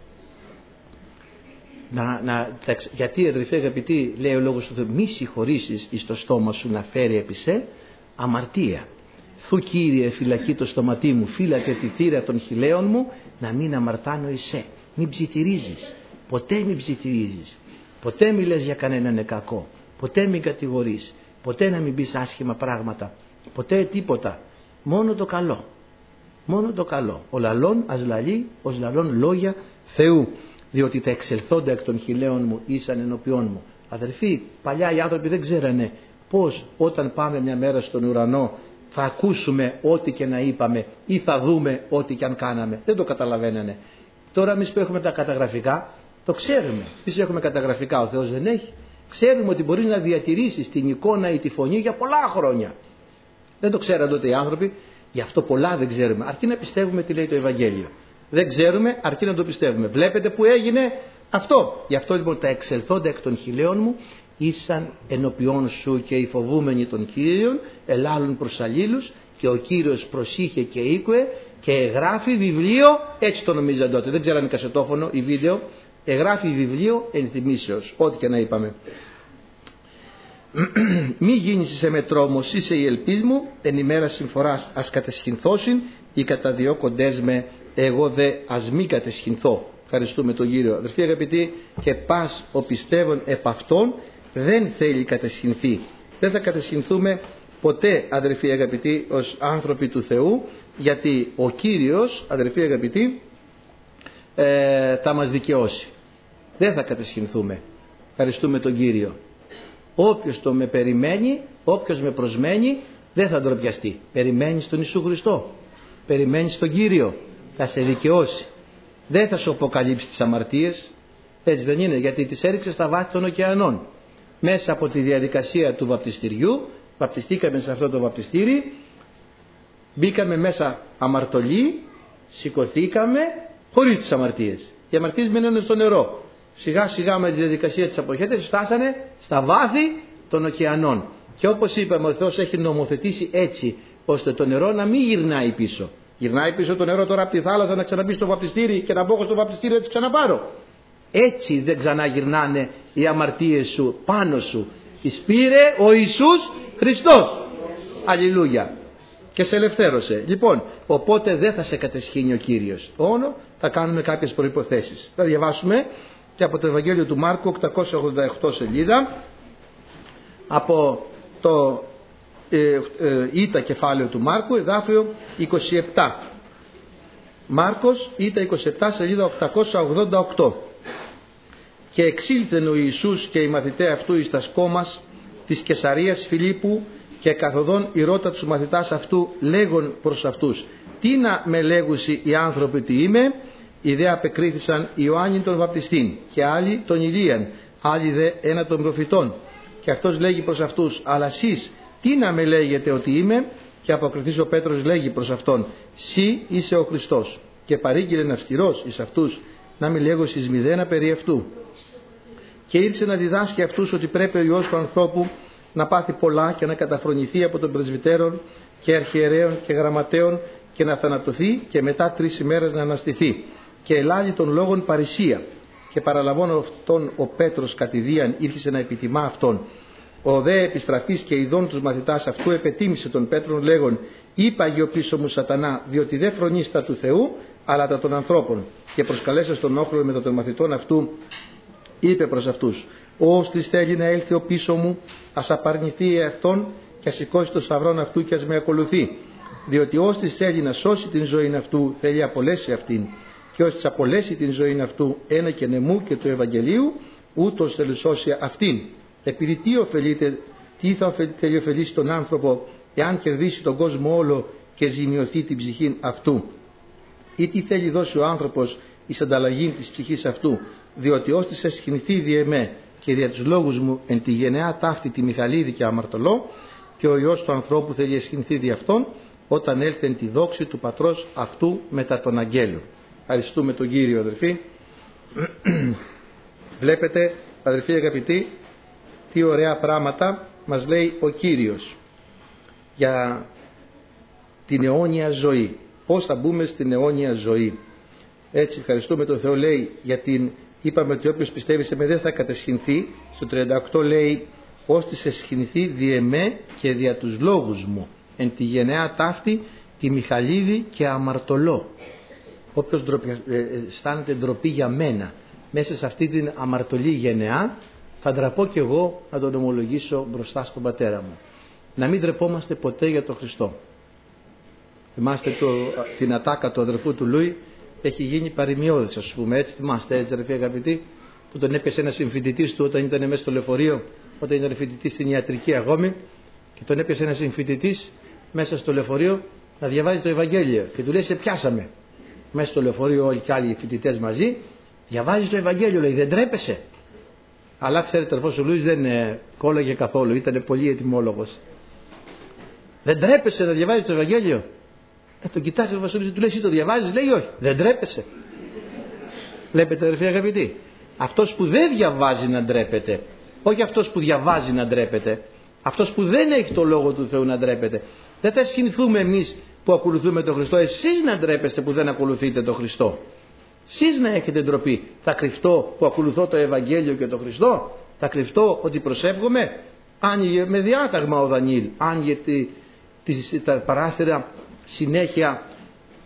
Να, να, γιατί, αδελφοί αγαπητοί, λέει ο λόγος του Θεού, μη συγχωρήσεις εις το στόμα σου να φέρει επί σε αμαρτία. Θου, Κύριε, φυλακή το στοματί μου, φύλακε τη θύρα των χιλέων μου, να μην αμαρτάνω εσέ. Μην ψιθυρίζεις. Ποτέ μην ψιθυρίζεις. Ποτέ μην λες για κανέναν κακό. Ποτέ μην κατηγορείς. Ποτέ να μην πεις άσχημα πράγματα. Ποτέ τίποτα. Μόνο το καλό. Μόνο το καλό. Ο λαλών ας λαλεί, ως λαλών λόγια Θεού. Διότι τα εξελθόντα εκ των χιλέων μου ήσαν ενώπιόν μου. Αδελφοί, παλιά οι άνθρωποι δεν ξέρανε πώς όταν πάμε μια μέρα στον ουρανό θα ακούσουμε ό,τι και να είπαμε ή θα δούμε ό,τι και αν κάναμε. Δεν το καταλαβαίνανε. Τώρα εμείς που έχουμε τα καταγραφικά το ξέρουμε. Εμείς έχουμε καταγραφικά, ο Θεός δεν έχει. Ξέρουμε ότι μπορείς να διατηρήσεις την εικόνα ή τη φωνή για πολλά χρόνια. Δεν το ξέραν τότε οι άνθρωποι, γι' αυτό πολλά δεν ξέρουμε. Αρκεί να πιστεύουμε τι λέει το Ευαγγέλιο. Δεν ξέρουμε, αρκεί να το πιστεύουμε. Βλέπετε που έγινε αυτό. Γι' αυτό λοιπόν τα εξελθόντα εκ των χιλέων μου ήσαν ενώπιόν σου, και οι φοβούμενοι των Κύριων ελάλουν προς αλλήλους, και ο Κύριος προσήχε και οίκουε και εγγράφει βιβλίο, έτσι το νομίζαν τότε, δεν ξέρανε κασετόφωνο ή βίντεο, εγγράφει βιβλίο ενθυμίσεως, ό,τι και να είπαμε. Μη γίνεις σε με τρόμος, είσαι η ελπίς μου, εν ημέρα συμφοράς ας κατεσχυνθώσιν, οι καταδιώκοντές με εγώ δε ας μη κατεσχυνθώ. Ευχαριστούμε τον Κύριο. Αδερφοί αγαπητοί, και πας ο πιστεύων επ' αυτόν δεν θέλει κατεσχυνθεί. Δεν θα κατεσχυνθούμε ποτέ, αδερφοί αγαπητοί, ως άνθρωποι του Θεού, γιατί ο Κύριος, αδερφοί αγαπητοί, ε, θα μας δικαιώσει. Δεν θα κατεσχυνθούμε. Ευχαριστούμε τον Κύριο. Όποιος το με περιμένει, όποιος με προσμένει, δεν θα ντροπιαστεί. Περιμένει τον Ιησού Χριστό, περιμένει τον Κύριο, θα σε δικαιώσει. Δεν θα σου αποκαλύψει τις αμαρτίες. Έτσι δεν είναι? Γιατί τις έριξε στα βάθη των ωκεανών. Μέσα από τη διαδικασία του βαπτιστηριού, βαπτιστήκαμε σε αυτό το βαπτιστήρι, μπήκαμε μέσα αμαρτωλοί, σηκωθήκαμε χωρίς τις αμαρτίες. Οι αμαρτίες μένουν στο νερό. Σιγά σιγά με τη διαδικασία της αποχέτευσης φτάσανε στα βάθη των ωκεανών. Και όπως είπαμε, ο Θεός έχει νομοθετήσει έτσι ώστε το νερό να μην γυρνάει πίσω. Γυρνάει πίσω το νερό τώρα από τη θάλασσα να ξαναμπεί στο βαπτιστήρι και να μπω στο βαπτιστήρι να τις ξαναπάρω. Έτσι δεν ξαναγυρνάνε οι αμαρτίες σου πάνω σου. Τις πήρε ο Ιησούς Χριστός. Αλληλούια. Και σε ελευθέρωσε. Λοιπόν, οπότε δεν θα σε κατεσχύνει ο Κύριος. Όνο θα κάνουμε κάποιες προϋποθέσεις. Θα διαβάσουμε και από το Ευαγγέλιο του Μάρκου, οκτακόσια ογδόντα οκτώ σελίδα, από το ε, ε, Ήτα κεφάλαιο του Μάρκου, εδάφιο είκοσι επτά. Μάρκος, Ήτα είκοσι επτά, σελίδα οκτακόσια ογδόντα οκτώ. Και εξήλθεν ο Ιησούς και οι μαθηταί αυτού εις τας κόμμας της Καισαρίας Φιλίππου, και καθοδόν ηρώτα τους μαθητάς αυτού λέγον προς αυτούς, τι να με λέγουσι οι άνθρωποι τι είμαι? Οι δε απεκρίθησαν Ιωάννην τον βαπτιστήν, και άλλοι τον Ηλίαν, άλλοι δε ένα των προφητών. Και αυτός λέγει προς αυτούς, αλλά σεις τι να με λέγετε ότι είμαι? Και αποκριθείς ο Πέτρος λέγει προς αυτόν, σύ είσαι ο Χριστός. Και παρήγγειλεν αυστηρός εις αυτούς, να μη λέγω εις μηδένα περί αυτού. Και ήρθε να διδάσκει αυτούς ότι πρέπει ο Υιός του ανθρώπου να πάθει πολλά και να καταφρονηθεί από τον πρεσβυτέρων και αρχιερέων και γραμματέων και να θανατωθεί και μετά τρεις ημέρες να αναστηθεί. Και ελάλη των λόγων παρησία. Και παραλαβών αυτόν ο Πέτρος κατηδίαν ήρχισε να επιτιμά αυτόν. Ο δε επιστραφής και ειδών τους μαθητάς αυτού επετίμησε τον Πέτρον λέγον, είπα γιο πίσω μου σατανά, διότι δεν φρονείς τα του Θεού αλλά τα των ανθρώπων. Και προσκαλέσας τον όχλο μετά των μαθητών αυτού, είπε προς αυτούς, όστις θέλει να έλθει ο πίσω μου, ας απαρνηθεί αυτόν και ας σηκώσει το σταυρόν αυτού και ας με ακολουθεί. Διότι όστις θέλει να σώσει την ζωή αυτού, θέλει απολέσει αυτήν. Και όστις απολέσει την ζωή αυτού, ένα και νεμού και του Ευαγγελίου, ούτως θέλει σώσει αυτήν. Επειδή τι ωφελείται, τι θα θέλει ωφελήσει τον άνθρωπο, εάν κερδίσει τον κόσμο όλο και ζημιωθεί την ψυχή αυτού? Ή τι θέλει δώσει ο άνθρωπος εις ανταλλαγή της ψυχής αυτού? Διότι ώστις εσχυνθεί δι' εμέ και δια τους λόγους μου εν τη γενεά ταύτη τη Μιχαλίδη και αμαρτωλό, και ο Υιός του ανθρώπου θέλει εσχυνθεί δι' αυτόν, όταν έλθει εν τη δόξη του πατρός αυτού μετά τον αγγέλων. Ευχαριστούμε τον Κύριο, αδερφοί. Βλέπετε, αδερφοί αγαπητοί, τι ωραία πράγματα μας λέει ο Κύριος για την αιώνια ζωή. Πώς θα μπούμε στην αιώνια ζωή? Έτσι, ευχαριστούμε τον Θεό, λέει, για την, είπαμε ότι όποιος πιστεύει σε με δεν θα κατεσχυνθεί. Στο τριάντα οκτώ λέει, ώστις εσχυνθεί δι' εμέ και δια τους λόγους μου εν τη γενεά ταύτη τη Μιχαλίδη και αμαρτωλό. Όποιος αισθάνεται ντροπή για μένα μέσα σε αυτή την αμαρτωλή γενεά, θα ντραπώ κι εγώ να τον ομολογήσω μπροστά στον πατέρα μου. Να μην ντρεπόμαστε ποτέ για τον Χριστό. Θυμάστε το, την ατάκα του αδερφού του Λούι, έχει γίνει παροιμιώδης, ας πούμε, έτσι θυμάστε, έτσι αδερφοί αγαπητοί, που τον έπιασε ένας συμφοιτητής του όταν ήταν μέσα στο λεωφορείο, όταν ήταν φοιτητής στην ιατρική αγώμη, και τον έπιασε ένας συμφοιτητής μέσα στο λεωφορείο να διαβάζει το Ευαγγέλιο και του λέει, σε πιάσαμε. Μέσα στο λεωφορείο όλοι και άλλοι φοιτητές μαζί, διαβάζει το Ευαγγέλιο, λέει, δεν τρέπεσαι? Αλλά ξέρετε, ο αδερφός ο Λούις δεν ε, κόλλαγε καθόλου, ήταν πολύ ετοιμόλογος. Δεν τρέπεσαι να διαβάζει το Ευαγγέλιο? Ε, τον κοιτάζει ο Βασίλης, του λέει, εσύ το διαβάζεις? Λέει, όχι. Δεν τρέπεσαι? Βλέπετε, αδερφοί αγαπητοί, αυτός που δεν διαβάζει να ντρέπεται, όχι αυτός που διαβάζει να ντρέπεται, αυτός που δεν έχει το λόγο του Θεού να ντρέπεται. Δεν θα συνηθούμε εμείς που ακολουθούμε τον Χριστό, εσείς να ντρέπεστε που δεν ακολουθείτε τον Χριστό. Εσείς να έχετε ντροπή. Θα κρυφτώ που ακολουθώ το Ευαγγέλιο και τον Χριστό? Θα κρυφτώ ότι προσεύχομαι? Άνοιγε με διάταγμα ο Δανιήλ, άνοιγε τη, τη, τα παράθυρα συνέχεια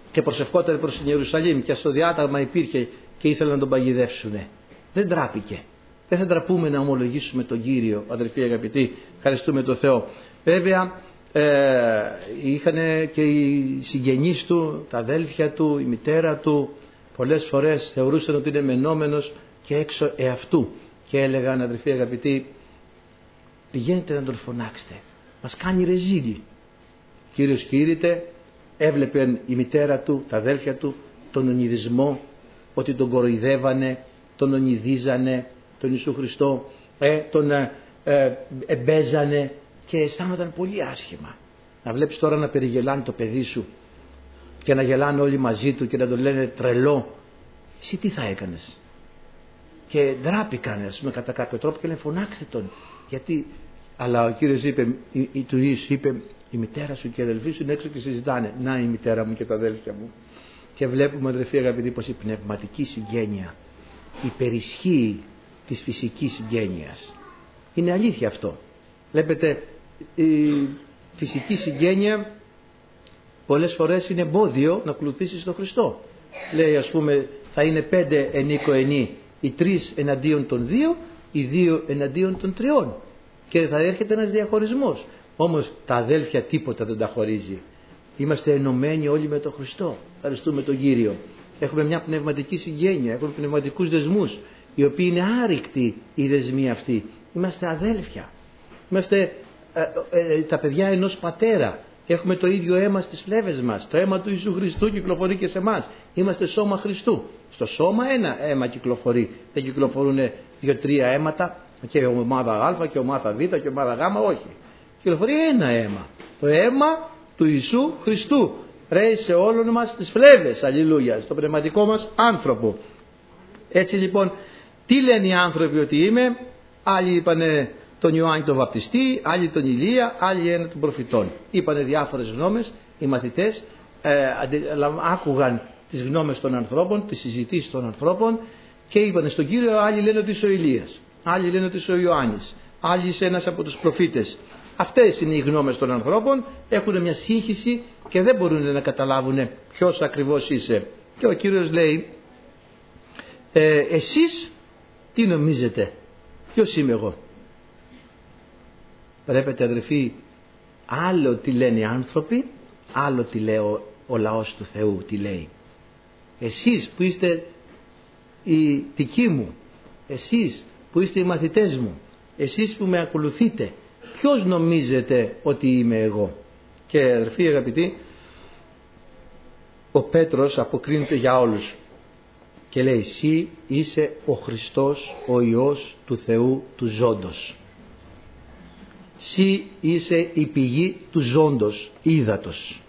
και προσευχόταν προς την Ιερουσαλήμ και στο διάταγμα υπήρχε και ήθελαν να τον παγιδεύσουν. Δεν τράπηκε. Δεν θα τραπούμε να ομολογήσουμε τον Κύριο, αδελφοί αγαπητοί, ευχαριστούμε τον Θεό. Βέβαια ε, είχαν και οι συγγενείς του, τα αδέλφια του, η μητέρα του, πολλές φορές θεωρούσαν ότι είναι μενόμενος και έξω εαυτού και έλεγαν, αδελφοί αγαπητοί, πηγαίνετε να τον φωνάξετε, μας κάνει ρεζίλι. Κύριος κήρυτε, έβλεπε η μητέρα του, τα αδέλφια του, τον ονειδισμό, ότι τον κοροϊδεύανε, τον ονειδίζανε, τον Ιησού Χριστό, ε, τον ε, ε, εμπέζανε και αισθάνονταν πολύ άσχημα. Να βλέπεις τώρα να περιγελάνε το παιδί σου και να γελάνε όλοι μαζί του και να τον λένε τρελό, εσύ τι θα έκανες? Και ντράπηκαν, ας πούμε, κατά κάποιο τρόπο και λένε φωνάξτε τον. Γιατί, αλλά ο Κύριος είπε, η, η, του Ιησού είπε, η μητέρα σου και οι αδελφοί σου είναι έξω και συζητάνε. Να η μητέρα μου και τα αδέλφια μου. Και βλέπουμε, αδελφοί αγαπητοί, πως η πνευματική συγγένεια υπερισχύει της φυσικής συγγένειας. Είναι αλήθεια αυτό. Βλέπετε, η φυσική συγγένεια πολλές φορές είναι εμπόδιο να ακολουθήσεις τον Χριστό. Λέει, ας πούμε, θα είναι πέντε ενίκο ενή, οι τρεις εναντίον των δύο, οι δύο εναντίον των τριών. Και θα έρχεται ένας διαχωρισμός. Όμως τα αδέλφια τίποτα δεν τα χωρίζει. Είμαστε ενωμένοι όλοι με τον Χριστό. Ευχαριστούμε τον Κύριο. Έχουμε μια πνευματική συγγένεια, έχουμε πνευματικούς δεσμούς, οι οποίοι είναι άρρηκτοι οι δεσμοί αυτοί. Είμαστε αδέλφια. Είμαστε ε, ε, τα παιδιά ενός πατέρα. Έχουμε το ίδιο αίμα στις φλέβες μας. Το αίμα του Ιησού Χριστού κυκλοφορεί και σε εμάς. Είμαστε σώμα Χριστού. Στο σώμα ένα αίμα κυκλοφορεί. Δεν κυκλοφορούν δύο-τρία αίματα και ομάδα Α και ομάδα Β και ομάδα Γ. Όχι. Κυκλοφορεί ένα αίμα. Το αίμα του Ιησού Χριστού. Ρέει σε όλων μας τις φλέβες. Αλληλούια. Στο πνευματικό μας άνθρωπο. Έτσι λοιπόν, τι λένε οι άνθρωποι ότι είμαι? Άλλοι είπανε τον Ιωάννη τον Βαπτιστή, άλλοι τον Ηλία, άλλοι ένα των προφητών. Είπανε διάφορες γνώμες, οι μαθητές ε, άκουγαν τις γνώμες των ανθρώπων, τις συζητήσεις των ανθρώπων και είπανε στον Κύριο, άλλοι λένε ότι είσαι ο Ηλίας, άλλοι λένε ότι είσαι ο Ιωάννης, άλλοι είσαι ένας από τους προφήτες. Αυτές είναι οι γνώμες των ανθρώπων, έχουν μια σύγχυση και δεν μπορούν να καταλάβουν ποιος ακριβώς είσαι. Και ο Κύριος λέει, ε, εσείς τι νομίζετε, ποιος είμαι εγώ? Βλέπετε αδερφοί, άλλο τι λένε οι άνθρωποι, άλλο τι λέει ο, ο λαός του Θεού, τι λέει. Εσείς που είστε οι δικοί μου, εσείς που είστε οι μαθητές μου, εσείς που με ακολουθείτε, ποιος νομίζετε ότι είμαι εγώ? Και αδερφοί αγαπητοί, ο Πέτρος αποκρίνεται για όλους και λέει, εσύ είσαι ο Χριστός, ο Υιός του Θεού του ζώντος. Συ είσαι η πηγή του ζώντος, ύδατος.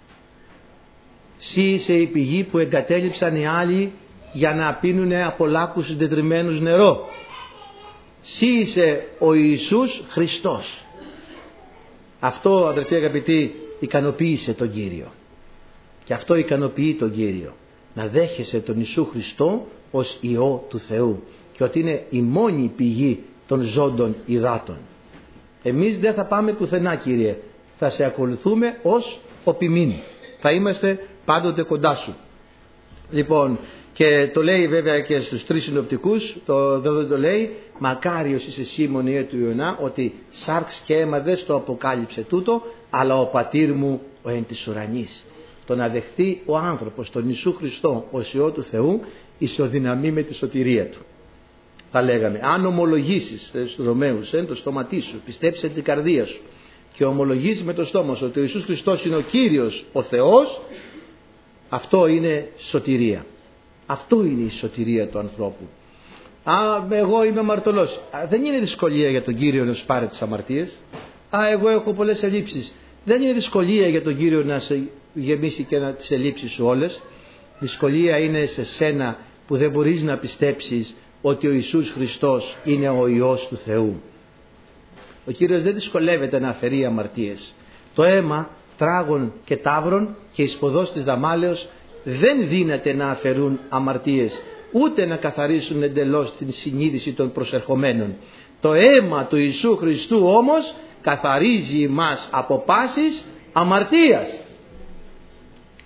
Συ είσαι η πηγή που εγκατέλειψαν οι άλλοι για να πίνουν από λάκκους συντετριμμένους νερό. Συ είσαι ο Ιησούς Χριστός. Αυτό, αδερφοί αγαπητοί, ικανοποίησε τον Κύριο. Και αυτό ικανοποιεί τον Κύριο. Να δέχεσαι τον Ιησού Χριστό ως Υιό του Θεού και ότι είναι η μόνη πηγή των ζώντων υδάτων. Εμείς δεν θα πάμε πουθενά, Κύριε. Θα σε ακολουθούμε ως οπιμήν. Θα είμαστε πάντοτε κοντά σου. Λοιπόν, και το λέει βέβαια και στους τρεις συνοπτικούς, το, δεν το λέει, μακάριος είσαι Σίμων Ιε του Ιωνά, ότι σάρξ και αίμα δεν στο αποκάλυψε τούτο, αλλά ο πατήρ μου ο εν της ουρανής. Το να δεχτεί ο άνθρωπος τον Ιησού Χριστό ως Υιό του Θεού, ισοδυναμεί με τη σωτηρία του. Θα λέγαμε, αν ομολογήσεις στους Ρωμαίους, ε, το στόματί σου, πιστέψεις την καρδία σου και ομολογήσεις με το στόμα σου ότι ο Ιησούς Χριστός είναι ο Κύριος, ο Θεός, αυτό είναι σωτηρία. Αυτό είναι η σωτηρία του ανθρώπου. Α, εγώ είμαι αμαρτωλός. Α, δεν είναι δυσκολία για τον Κύριο να σου πάρει τις αμαρτίες. Α, εγώ έχω πολλές ελλείψεις. Δεν είναι δυσκολία για τον Κύριο να σε γεμίσει και να τις ελλείψεις σου όλες. Δυσκολία είναι σε σένα που δεν μπορείς να πιστέψεις ότι ο Ιησούς Χριστός είναι ο Υιός του Θεού. Ο Κύριος δεν δυσκολεύεται να αφαιρεί αμαρτίες. Το αίμα τράγων και ταύρων και εις ποδός της δαμάλεως δεν δύναται να αφαιρούν αμαρτίες, ούτε να καθαρίσουν εντελώς την συνείδηση των προσερχομένων. Το αίμα του Ιησού Χριστού όμως καθαρίζει μας από πάσης αμαρτίας.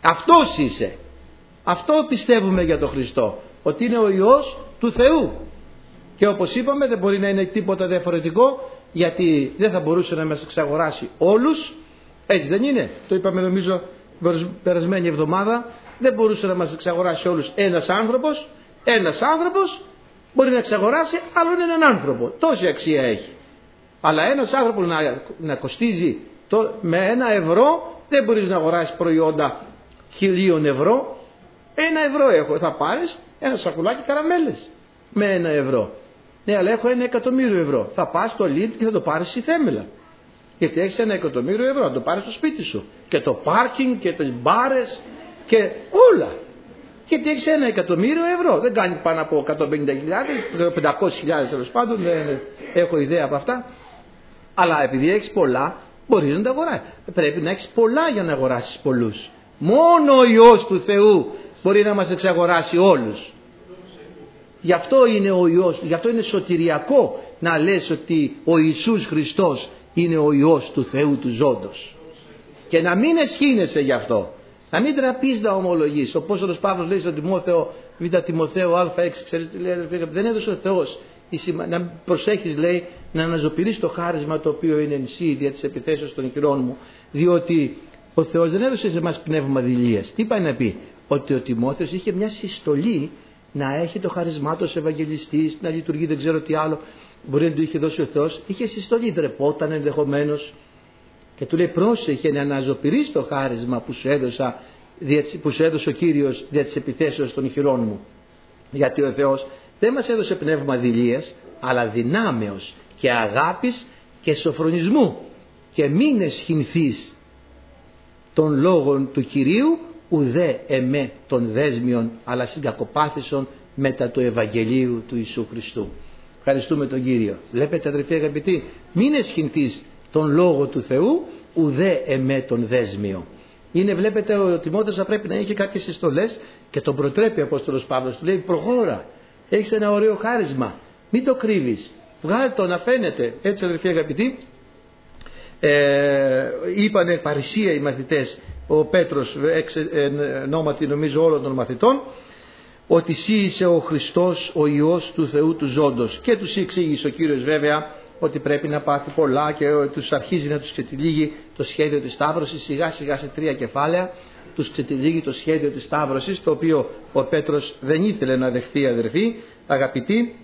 Αυτός είσαι. Αυτό πιστεύουμε για τον Χριστό, ότι είναι ο Υιός του Θεού. Και όπως είπαμε δεν μπορεί να είναι τίποτα διαφορετικό, γιατί δεν θα μπορούσε να μας εξαγοράσει όλους. Έτσι δεν είναι? Το είπαμε νομίζω περασμένη εβδομάδα. Δεν μπορούσε να μας εξαγοράσει όλους ένας άνθρωπος. Ένας άνθρωπος μπορεί να εξαγοράσει άλλον έναν άνθρωπο. Τόση αξία έχει. Αλλά ένας άνθρωπος να, να κοστίζει το, με ένα ευρώ, δεν μπορείς να αγοράσεις προϊόντα χιλίων ευρώ. Ένα ευρώ έχω, θα πάρεις ένα σακουλάκι καραμέλες με ένα ευρώ. Ναι, αλλά έχω ένα εκατομμύριο ευρώ. Θα πας στο Lidl και θα το πάρεις στη Θέμελα. Γιατί έχεις ένα εκατομμύριο ευρώ, θα το πάρεις στο σπίτι σου. Και το πάρκινγκ και τις μπάρες και όλα. Γιατί έχεις ένα εκατομμύριο ευρώ. Δεν κάνει πάνω από εκατόν πενήντα χιλιάδες, πεντακόσιες χιλιάδες τέλος πάντων, δεν έχω ιδέα από αυτά. Αλλά επειδή έχεις πολλά, μπορείς να τα αγοράσεις. Πρέπει να έχεις πολλά για να αγοράσεις πολλούς. Μόνο ο Υιός του Θεού μπορεί να μας εξαγοράσει όλους. Γι' αυτό είναι ο Υιός, γι' αυτό είναι σωτηριακό να λες ότι ο Ιησούς Χριστός είναι ο Υιός του Θεού του ζώντος. Και να μην εσχύνεσαι γι' αυτό. Να μην τραπείς να ομολογείς. Ο Απόστολος Παύλος λέει στον Τιμόθεο, Β' Τιμοθέο Α έξι, ξέρετε, λέει, δεν έδωσε ο Θεός. Να προσέχεις, λέει, να αναζωπηρείς το χάρισμα το οποίο είναι εν σύ δια της επιθέσεως των χειρών μου. Διότι ο Θεός δεν έδωσε σε εμάς πνεύμα δειλίας. Τι πάει να πει? Ότι ο Τιμόθεος είχε μια συστολή να έχει το χαρισμά του ως Ευαγγελιστής, να λειτουργεί δεν ξέρω τι άλλο. Μπορεί να του είχε δώσει ο Θεός. Είχε συστολή, ντρεπόταν ενδεχομένως. Και του λέει, πρόσεχε να αναζωπηρείς το χάρισμα που σου, έδωσα, που σου έδωσε ο Κύριος δια της επιθέσεως των χειρών μου. Γιατί ο Θεός δεν μας έδωσε πνεύμα δειλίας, αλλά δυνάμεως και αγάπης και σοφρονισμού. Και μην εσχυνθείς των λόγων του Κυρίου, ουδέ εμέ των δέσμιων, αλλά συγκακοπάθησον μετά του Ευαγγελίου του Ιησού Χριστού. Ευχαριστούμε τον Κύριο. Βλέπετε αδερφοί αγαπητοί, μην εσχυνθείς τον λόγο του Θεού, ουδέ εμέ τον δέσμιο. Είναι, βλέπετε, ο Τιμόθεος θα πρέπει να έχει κάποιες συστολές και τον προτρέπει ο Απόστολος Παύλος. Του λέει, προχώρα, έχεις ένα ωραίο χάρισμα, μην το κρύβεις, βγάλε το να φαίνεται. Έτσι αδερφοί αγαπητοί, ε, είπανε παρησία οι μαθητές, ο Πέτρος ονόματι νομίζω όλων των μαθητών, ότι εσύ είσαι ο Χριστός, ο Υιός του Θεού του ζώντος. Και τους εξήγησε ο Κύριος βέβαια ότι πρέπει να πάθει πολλά και τους αρχίζει να τους ξετυλίγει το σχέδιο της Σταύρωσης. Σιγά σιγά σε τρία κεφάλαια τους ξετυλίγει το σχέδιο της Σταύρωσης, το οποίο ο Πέτρος δεν ήθελε να δεχθεί, αδερφοί αγαπητοί,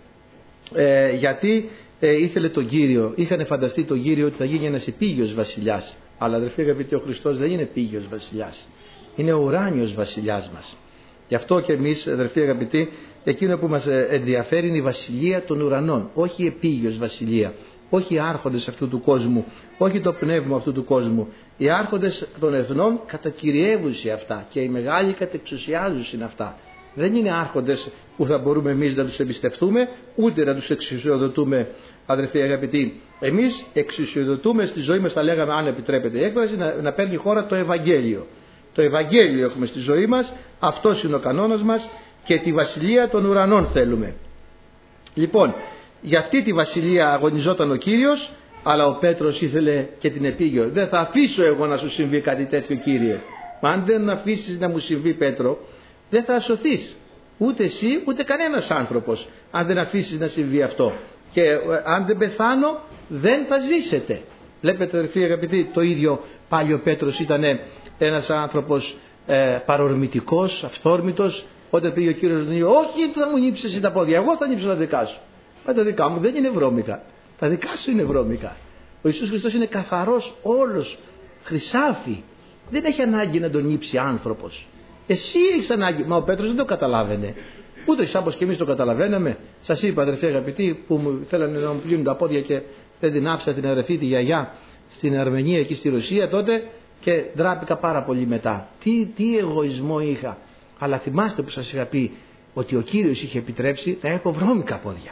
ε, γιατί ε, ήθελε τον Κύριο. Είχαν φανταστεί τον Κύριο ότι θα γίνει ένας επίγειος βασιλιάς. Αλλά αδερφοί αγαπητοί, ο Χριστός δεν είναι επίγειος βασιλιάς. Είναι ο ουράνιος βασιλιάς μας. Γι' αυτό και εμείς, αδερφοί αγαπητοί, εκείνο που μας ενδιαφέρει είναι η βασιλεία των ουρανών. Όχι η επίγειος βασιλεία. Όχι οι άρχοντες αυτού του κόσμου. Όχι το πνεύμα αυτού του κόσμου. Οι άρχοντες των εθνών κατακυριεύουν σε αυτά και οι μεγάλοι κατεξουσιάζουν σε αυτά. Δεν είναι άρχοντες που θα μπορούμε εμείς να τους εμπιστευτούμε, ούτε να τους εξουσιοδοτούμε, αδερφοί αγαπητοί. Εμείς εξουσιοδοτούμε στη ζωή μας, θα λέγαμε, αν επιτρέπεται η έκφραση, να, να παίρνει χώρα το Ευαγγέλιο. Το Ευαγγέλιο έχουμε στη ζωή μας, αυτός είναι ο κανόνας μας και τη βασιλεία των ουρανών θέλουμε. Λοιπόν, για αυτή τη βασιλεία αγωνιζόταν ο Κύριος, αλλά ο Πέτρος ήθελε και την επίγειο. Δεν θα αφήσω εγώ να σου συμβεί κάτι τέτοιο, Κύριε. Μα αν δεν αφήσεις να μου συμβεί, Πέτρο, δεν θα σωθείς. Ούτε εσύ ούτε κανένας άνθρωπος, αν δεν αφήσεις να συμβεί αυτό. Και ε, αν δεν πεθάνω δεν θα ζήσετε. Βλέπετε αδερφοί αγαπητοί, το ίδιο πάλι ο Πέτρος ήταν ένας άνθρωπος ε, παρορμητικός, αυθόρμητος. Όταν πήγε ο Κύριος του όχι θα μου νύψεις εσύ τα πόδια, εγώ θα νύψω τα δικά σου. Μα τα δικά μου δεν είναι βρώμικα, τα δικά σου είναι βρώμικα. Ο Ιησούς Χριστός είναι καθαρός όλος, χρυσάφι. Δεν έχει ανάγκη να τον νύψει άνθρωπος. Εσύ έχεις ανάγκη. Μα ο Πέτρος δεν το καταλάβαινε. Ούτε όπως και εμείς το καταλαβαίναμε. Σας είπα αδερφοί αγαπητοί, που μου θέλανε να μου πλύνουν τα πόδια και δεν την άφησα την αδερφή τη γιαγιά στην Αρμενία εκεί στη Ρωσία τότε και ντράπηκα πάρα πολύ μετά. Τι, τι εγωισμό είχα. Αλλά θυμάστε που σας είχα πει ότι ο Κύριος είχε επιτρέψει να έχω βρώμικα πόδια.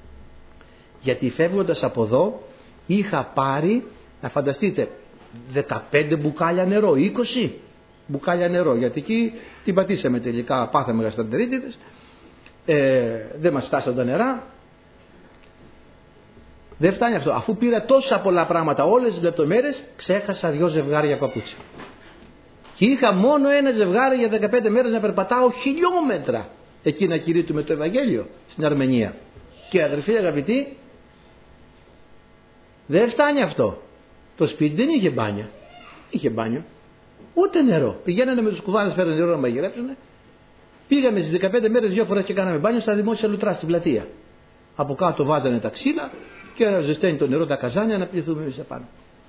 Γιατί φεύγοντας από εδώ είχα πάρει, να φανταστείτε, δεκαπέντε μπουκάλια νερό, είκοσι μπουκάλια νερό, γιατί εκεί την πατήσαμε τελικά, πάθαμε γαστρεντερίτιδες, ε, δεν μας φτάσαν τα νερά. Δεν φτάνει αυτό, αφού πήρα τόσα πολλά πράγματα, όλες τις λεπτομέρειες, ξέχασα δυο ζευγάρια παπούτσια. Και είχα μόνο ένα ζευγάρι για δεκαπέντε μέρες να περπατάω χιλιόμετρα εκεί να κηρύττουμε το Ευαγγέλιο στην Αρμενία. Και αδερφοί αγαπητοί, δεν φτάνει αυτό. Το σπίτι δεν είχε μπάνια. Είχε μπάνιο. Ούτε νερό. Πηγαίνανε με τους κουβάδες, φέρανε νερό να μαγειρέψουν. Πήγαμε στις δεκαπέντε μέρες δύο φορές και κάναμε μπάνιο στα δημόσια λουτρά στην πλατεία. Από κάτω βάζανε τα ξύλα και ζεσταίνει το νερό τα καζάνια να πληθούμε εμείς απάνω.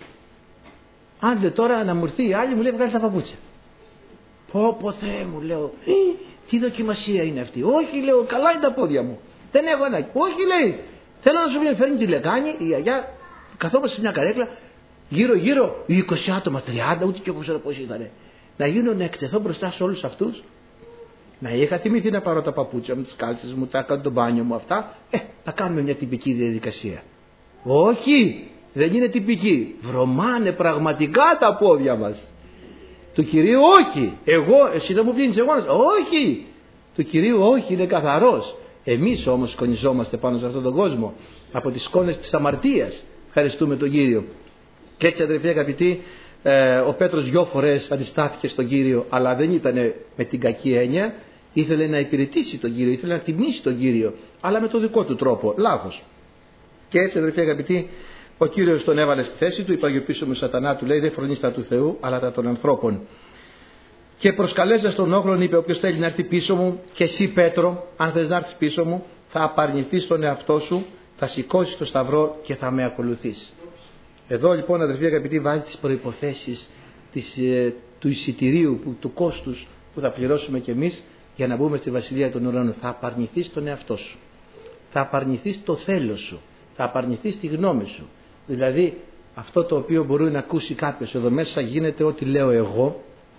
Άντε τώρα να μου έρθει η άλλη, μου λέει βγάλει τα παπούτσια. Πω πω Θεέ μου, λέω, τι δοκιμασία είναι αυτή. Όχι, λέω, καλά είναι τα πόδια μου. Δεν έχω ανάγκη. Όχι, λέει, θέλω να σου πει, φέρνει τη λεκάνη, η αγιά, καθόμαστε σε μια καρέκλα, γύρω γύρω, είκοσι άτομα, τριάντα, ούτε και εγώ ξέρω πώς ήταν. Να γίνω να εκτεθώ μπροστά σε όλους αυτούς. Να είχα θυμηθεί να πάρω τα παπούτσια μου, τις κάλτσες μου, τα κάνω το μπάνιο μου αυτά. Ε, θα κάνουμε μια τυπική διαδικασία. Όχι, δεν είναι τυπική. Βρωμάνε πραγματικά τα πόδια μας. Του Κυρίου όχι. Εγώ, εσύ δεν μου πλύνεις εγώ. Όχι. Του Κυρίου όχι, είναι καθαρός. Εμείς όμως σκονιζόμαστε πάνω σε αυτόν τον κόσμο από τις σκόνες της αμαρτίας. Ευχαριστούμε τον Κύριο. Και έτσι, αδελφοί αγαπητοί, ε, ο Πέτρος δυο φορές αντιστάθηκε στον Κύριο, αλλά δεν ήταν με την κακή έννοια. Ήθελε να υπηρετήσει τον Κύριο, ήθελε να τιμήσει τον Κύριο, αλλά με τον δικό του τρόπο. Λάθος. Και έτσι, αδελφοί αγαπητοί, ο Κύριος τον έβαλε στη θέση του, υπαγιοποίησε με σατανά, του λέει, δεν φρονείς τα του Θεού, αλλά τα των ανθρώπων. Και προσκαλέζοντας τον όχλον, είπε, όποιος θέλει να έρθει πίσω μου, και εσύ Πέτρο, αν θες να έρθεις πίσω μου, θα απαρνηθείς τον εαυτό σου, θα σηκώσεις το σταυρό και θα με ακολουθείς. Εδώ λοιπόν, αδελφοί αγαπητοί, βάζει τις προϋποθέσεις της, ε, του εισιτηρίου, που, του κόστους που θα πληρώσουμε κι εμείς για να μπούμε στη Βασιλεία των Ουρανών. Θα απαρνηθείς τον εαυτό σου, θα απαρνηθείς το θέλος σου, θα απαρνηθείς τη γνώμη σου. Δηλαδή αυτό το οποίο μπορεί να ακούσει κάποιος εδώ μέσα, γίνεται ό,τι λέω εγώ.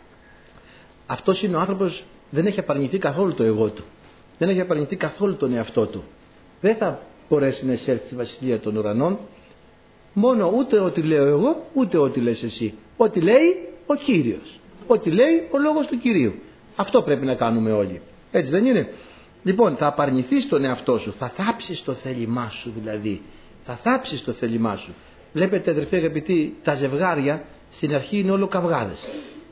Αυτός είναι ο άνθρωπος, δεν έχει απαρνηθεί καθόλου το εγώ του, δεν έχει απαρνηθεί καθόλου τον εαυτό του. Δεν θα μπορέσει να εισέλθει στη Βασιλεία των Ουρανών. Μόνο ούτε ό,τι λέω εγώ, ούτε ό,τι λες εσύ. Ό,τι λέει ο Κύριος, ό,τι λέει ο λόγος του Κυρίου. Αυτό πρέπει να κάνουμε όλοι. Έτσι δεν είναι? Λοιπόν, θα απαρνηθείς τον εαυτό σου, θα θάψεις το θέλημά σου δηλαδή. Θα θάψεις το θέλημά σου. Βλέπετε, αδερφοί αγαπητοί, τα ζευγάρια στην αρχή είναι όλο καυγάδες.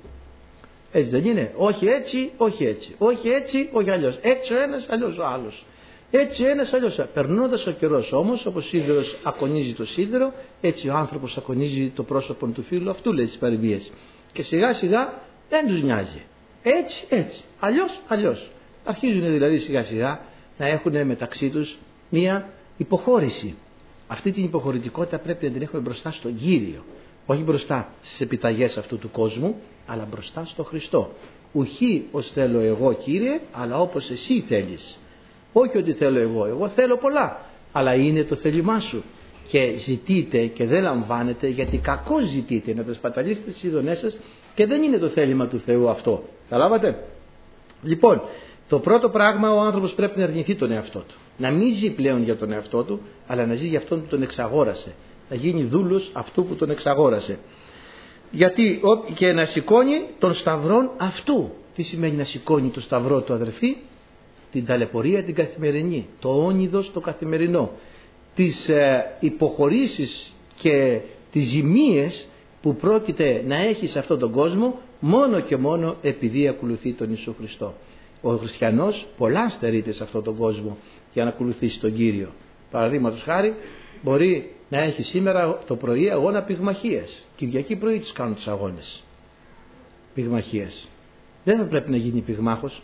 Έτσι δεν είναι? Όχι έτσι, όχι έτσι. Όχι έτσι, όχι αλλιώς. Έτσι ο ένας, αλλιώς ο άλλος. Έτσι ο ένας, αλλιώς. Περνώντας ο καιρός όμως, όπως ο σίδερος ακονίζει το σίδερο, έτσι ο άνθρωπος ακονίζει το πρόσωπο του φίλου αυτού, λέει τις παροιμίες. Και σιγά σιγά δεν τους νοιάζει. Έτσι, έτσι. Αλλιώς, αλλιώς. Αρχίζουν δηλαδή σιγά σιγά να έχουν μεταξύ τους μία υποχώρηση. Αυτή την υποχωρητικότητα πρέπει να την έχουμε μπροστά στον Κύριο. Όχι μπροστά στις επιταγές αυτού του κόσμου, αλλά μπροστά στο Χριστό. Ουχή ως θέλω εγώ, Κύριε, αλλά όπως εσύ θέλεις. Όχι ότι θέλω εγώ, εγώ θέλω πολλά, αλλά είναι το θέλημά σου. Και ζητείτε και δεν λαμβάνετε, γιατί κακώς ζητείτε, να τα σπαταλίσετε στις ειδονές σας, και δεν είναι το θέλημα του Θεού αυτό. Καταλάβατε? Λοιπόν, το πρώτο πράγμα, ο άνθρωπος πρέπει να αρνηθεί τον εαυτό του. Να μην ζει πλέον για τον εαυτό του, αλλά να ζει για αυτόν που τον εξαγόρασε. Να γίνει δούλος αυτού που τον εξαγόρασε. Γιατί και να σηκώνει τον σταυρόν αυτού. Τι σημαίνει να σηκώνει το σταυρό του, αδερφοί? Την ταλαιπωρία την καθημερινή, το όνειδος το καθημερινό, τις ε, υποχωρήσεις και τις ζημίες που πρόκειται να έχει σε αυτόν τον κόσμο, μόνο και μόνο επειδή ακολουθεί τον Ιησού Χριστό. Ο χριστιανός πολλά στερείται σε αυτόν τον κόσμο για να ακολουθήσει τον Κύριο. Παραδείγματος χάρη, μπορεί να έχει σήμερα το πρωί αγώνα πυγμαχίας. Κυριακή πρωί τους κάνουν τους αγώνες πυγμαχίας. Δεν θα πρέπει να γίνει πυγμάχος,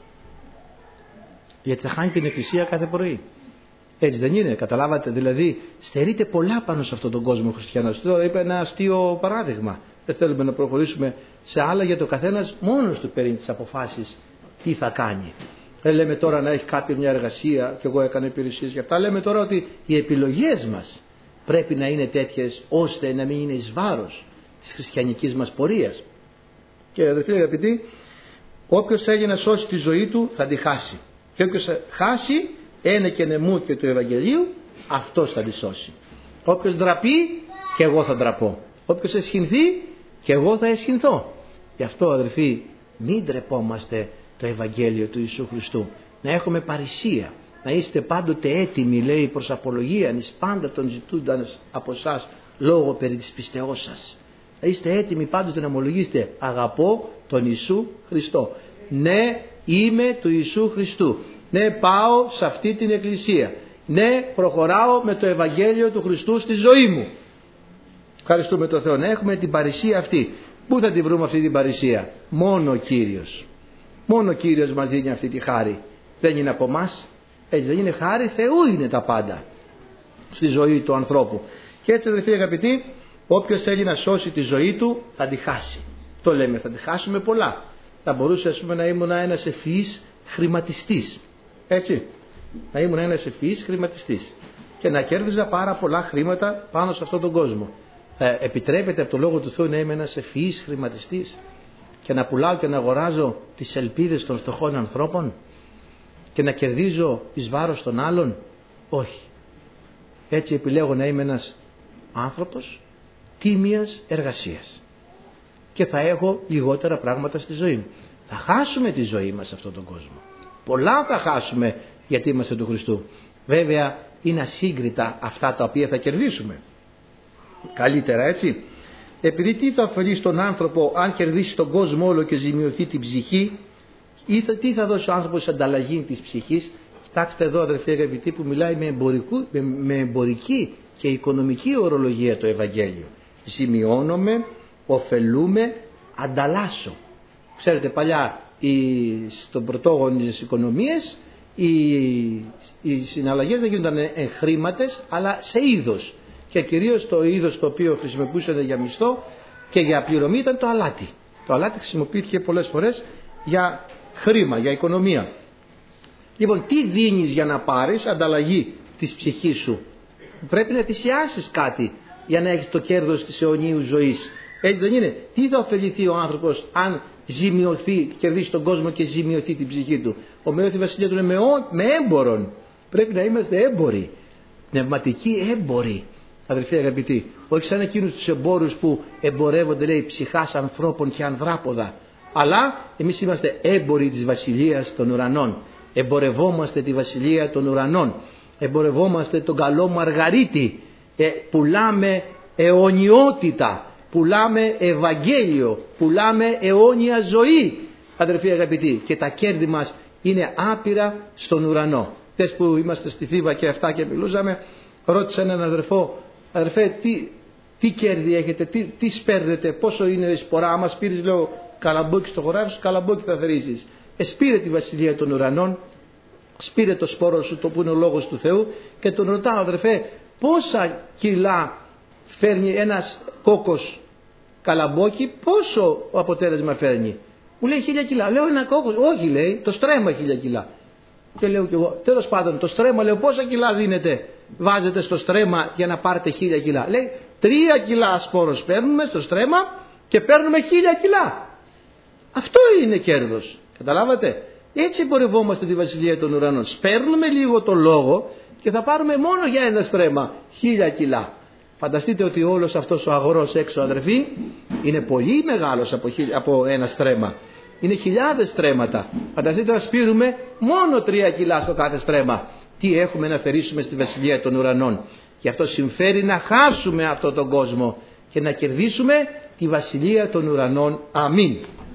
γιατί θα χάνει την εκκλησία κάθε πρωί. Έτσι δεν είναι? Καταλάβατε? Δηλαδή στερείται πολλά πάνω σε αυτόν τον κόσμο ο χριστιανός. Τώρα είπα ένα αστείο παράδειγμα. Δεν θέλουμε να προχωρήσουμε σε άλλα, γιατί ο καθένας μόνος του παίρνει τις αποφάσεις τι θα κάνει. Δεν λέμε τώρα να έχει κάποιο μια εργασία και εγώ έκανα υπηρεσίες για αυτά. Λέμε τώρα ότι οι επιλογές μας πρέπει να είναι τέτοιες ώστε να μην είναι εις βάρος της χριστιανικής μας πορείας. Και αδελφοί αγαπητοί, όποιος θέλει να σώσει τη ζωή του θα τη χάσει. Και όποιος χάσει ένα και νεμού και του Ευαγγελίου, αυτός θα τη σώσει. Όποιος ντραπεί, και εγώ θα ντραπώ. Όποιος εσχυνθεί, και εγώ θα εσχυνθώ. Γι' αυτό, αδελφοί, μην ντρεπόμαστε το Ευαγγέλιο του Ιησού Χριστού. Να έχουμε παρησία, να είστε πάντοτε έτοιμοι, λέει, προς απολογίαν εις πάντα τον ζητούνταν από εσάς λόγω περί της πιστεώς σας. Είστε έτοιμοι πάντοτε να ομολογήσετε αγαπώ τον Ιησού Χριστό. Ναι, είμαι του Ιησού Χριστού. Ναι, πάω σε αυτή την εκκλησία. Ναι, προχωράω με το Ευαγγέλιο του Χριστού στη ζωή μου. Ευχαριστούμε τον Θεό. Να έχουμε την παρησία αυτή. Πού θα την βρούμε αυτή την παρησία? Μόνο ο Κύριος. Μόνο ο Κύριος μας δίνει αυτή τη χάρη. Δεν είναι από εμάς. Έτσι δεν είναι? Χάρη Θεού είναι τα πάντα στη ζωή του ανθρώπου. Και έτσι, αδελφοί αγαπητοί, όποιος θέλει να σώσει τη ζωή του θα τη χάσει. Το λέμε, θα τη χάσουμε πολλά. Θα μπορούσε, ας πούμε, να ήμουν ένας ευφυής χρηματιστής. Έτσι. Να ήμουν ένας ευφυής χρηματιστής και να κέρδιζα πάρα πολλά χρήματα πάνω σε αυτόν τον κόσμο. Ε, επιτρέπεται από το Λόγο του Θεού να είμαι ένας ευφυής χρηματιστής και να πουλάω και να αγοράζω τις ελπίδες των φτωχών ανθρώπων και να κερδίζω εις βάρος των άλλων? Όχι. Έτσι επιλέγω να είμαι ένας άνθρωπος τίμιας εργασίας και θα έχω λιγότερα πράγματα στη ζωή μου. Θα χάσουμε τη ζωή μας σε αυτόν τον κόσμο. Πολλά θα χάσουμε γιατί είμαστε του Χριστού. Βέβαια είναι ασύγκριτα αυτά τα οποία θα κερδίσουμε. Καλύτερα, έτσι. Επειδή τι θα ωφελεί στον άνθρωπο αν κερδίσει τον κόσμο όλο και ζημιωθεί την ψυχή, ή θα, τι θα δώσει ο άνθρωπος σε ανταλλαγή της ψυχής? Κοιτάξτε εδώ, αδερφοί αγαπητοί, που μιλάει με, εμπορικού, με, με εμπορική και οικονομική ορολογία το Ευαγγέλιο. Ζημιώνομαι, ωφελούμε, ανταλλάσσω. Ξέρετε, παλιά οι, στον πρωτόγονο της οικονομίας οι, οι συναλλαγές δεν γίνονταν εν χρήματες, αλλά σε είδος. Και κυρίως το είδος το οποίο χρησιμοποιούσαν για μισθό και για πληρωμή ήταν το αλάτι. Το αλάτι χρησιμοποιήθηκε πολλές φορές για χρήμα, για οικονομία. Λοιπόν, τι δίνεις για να πάρεις ανταλλαγή της ψυχής σου? Πρέπει να θυσιάσεις κάτι για να έχεις το κέρδος της αιωνίου ζωής. Έτσι δεν είναι? Τι θα ωφεληθεί ο άνθρωπος αν ζημιωθεί, κερδίσει τον κόσμο και ζημιωθεί την ψυχή του? Ο μέος της βασιλείας του είναι με, ο, με έμπορον. Πρέπει να είμαστε έμποροι, πνευματικοί έμποροι, αδελφοί αγαπητοί. Όχι σαν εκείνους τους εμπόρους που εμπορεύονται, λέει, ψυχάς ανθρώπων και ανδράποδα. Αλλά εμείς είμαστε έμποροι της βασιλείας των ουρανών. Εμπορευόμαστε τη βασιλεία των ουρανών. Εμπορευόμαστε τον καλό Μαργαρίτη. Ε, πουλάμε αιωνιότητα. Πουλάμε Ευαγγέλιο. Πουλάμε αιώνια ζωή, αδερφοί αγαπητοί. Και τα κέρδη μας είναι άπειρα στον ουρανό. Χθες που είμαστε στη Θήβα και αυτά και μιλούσαμε, ρώτησα έναν αδερφό, αδερφέ, τι, τι κέρδη έχετε, τι, τι σπέρδετε, πόσο είναι η σπορά? Άμα σπείρεις, λέω, καλαμπόκι στο χωράφι σου, καλαμπόκι θα θερήσεις. Εσπήρε τη βασιλεία των ουρανών, σπήρε το σπόρο σου, το που είναι ο λόγος του Θεού, και τον ρωτάω, αδερφέ, πόσα κιλά φέρνει ένας κόκκος καλαμπόκι, πόσο αποτέλεσμα φέρνει? Μου λέει χίλια κιλά. Λέω, ένα κόκκος? Όχι, λέει, το στρέμμα χίλια κιλά. Και λέω κι εγώ, τέλος πάντων, το στρέμμα, λέω, πόσα κιλά δίνετε, βάζετε στο στρέμμα για να πάρετε χίλια κιλά? Λέει, τρία κιλά σπόρος παίρνουμε στο στρέμμα και παίρνουμε χίλια κιλά. Αυτό είναι κέρδος. Καταλάβατε? Έτσι εμπορευόμαστε τη βασιλεία των ουρανών. Σπέρνουμε λίγο το λόγο και θα πάρουμε μόνο για ένα στρέμμα χίλια κιλά. Φανταστείτε ότι όλος αυτός ο αγρός έξω, αδερφοί, είναι πολύ μεγάλος από, χίλια, από ένα στρέμμα. Είναι χιλιάδες στρέμματα. Φανταστείτε να σπείρουμε μόνο τρία κιλά στο κάθε στρέμμα. Τι έχουμε να θερήσουμε στη βασιλεία των ουρανών? Γι' αυτό συμφέρει να χάσουμε αυτόν τον κόσμο και να κερδίσουμε τη βασιλεία των ουρανών. Αμήν.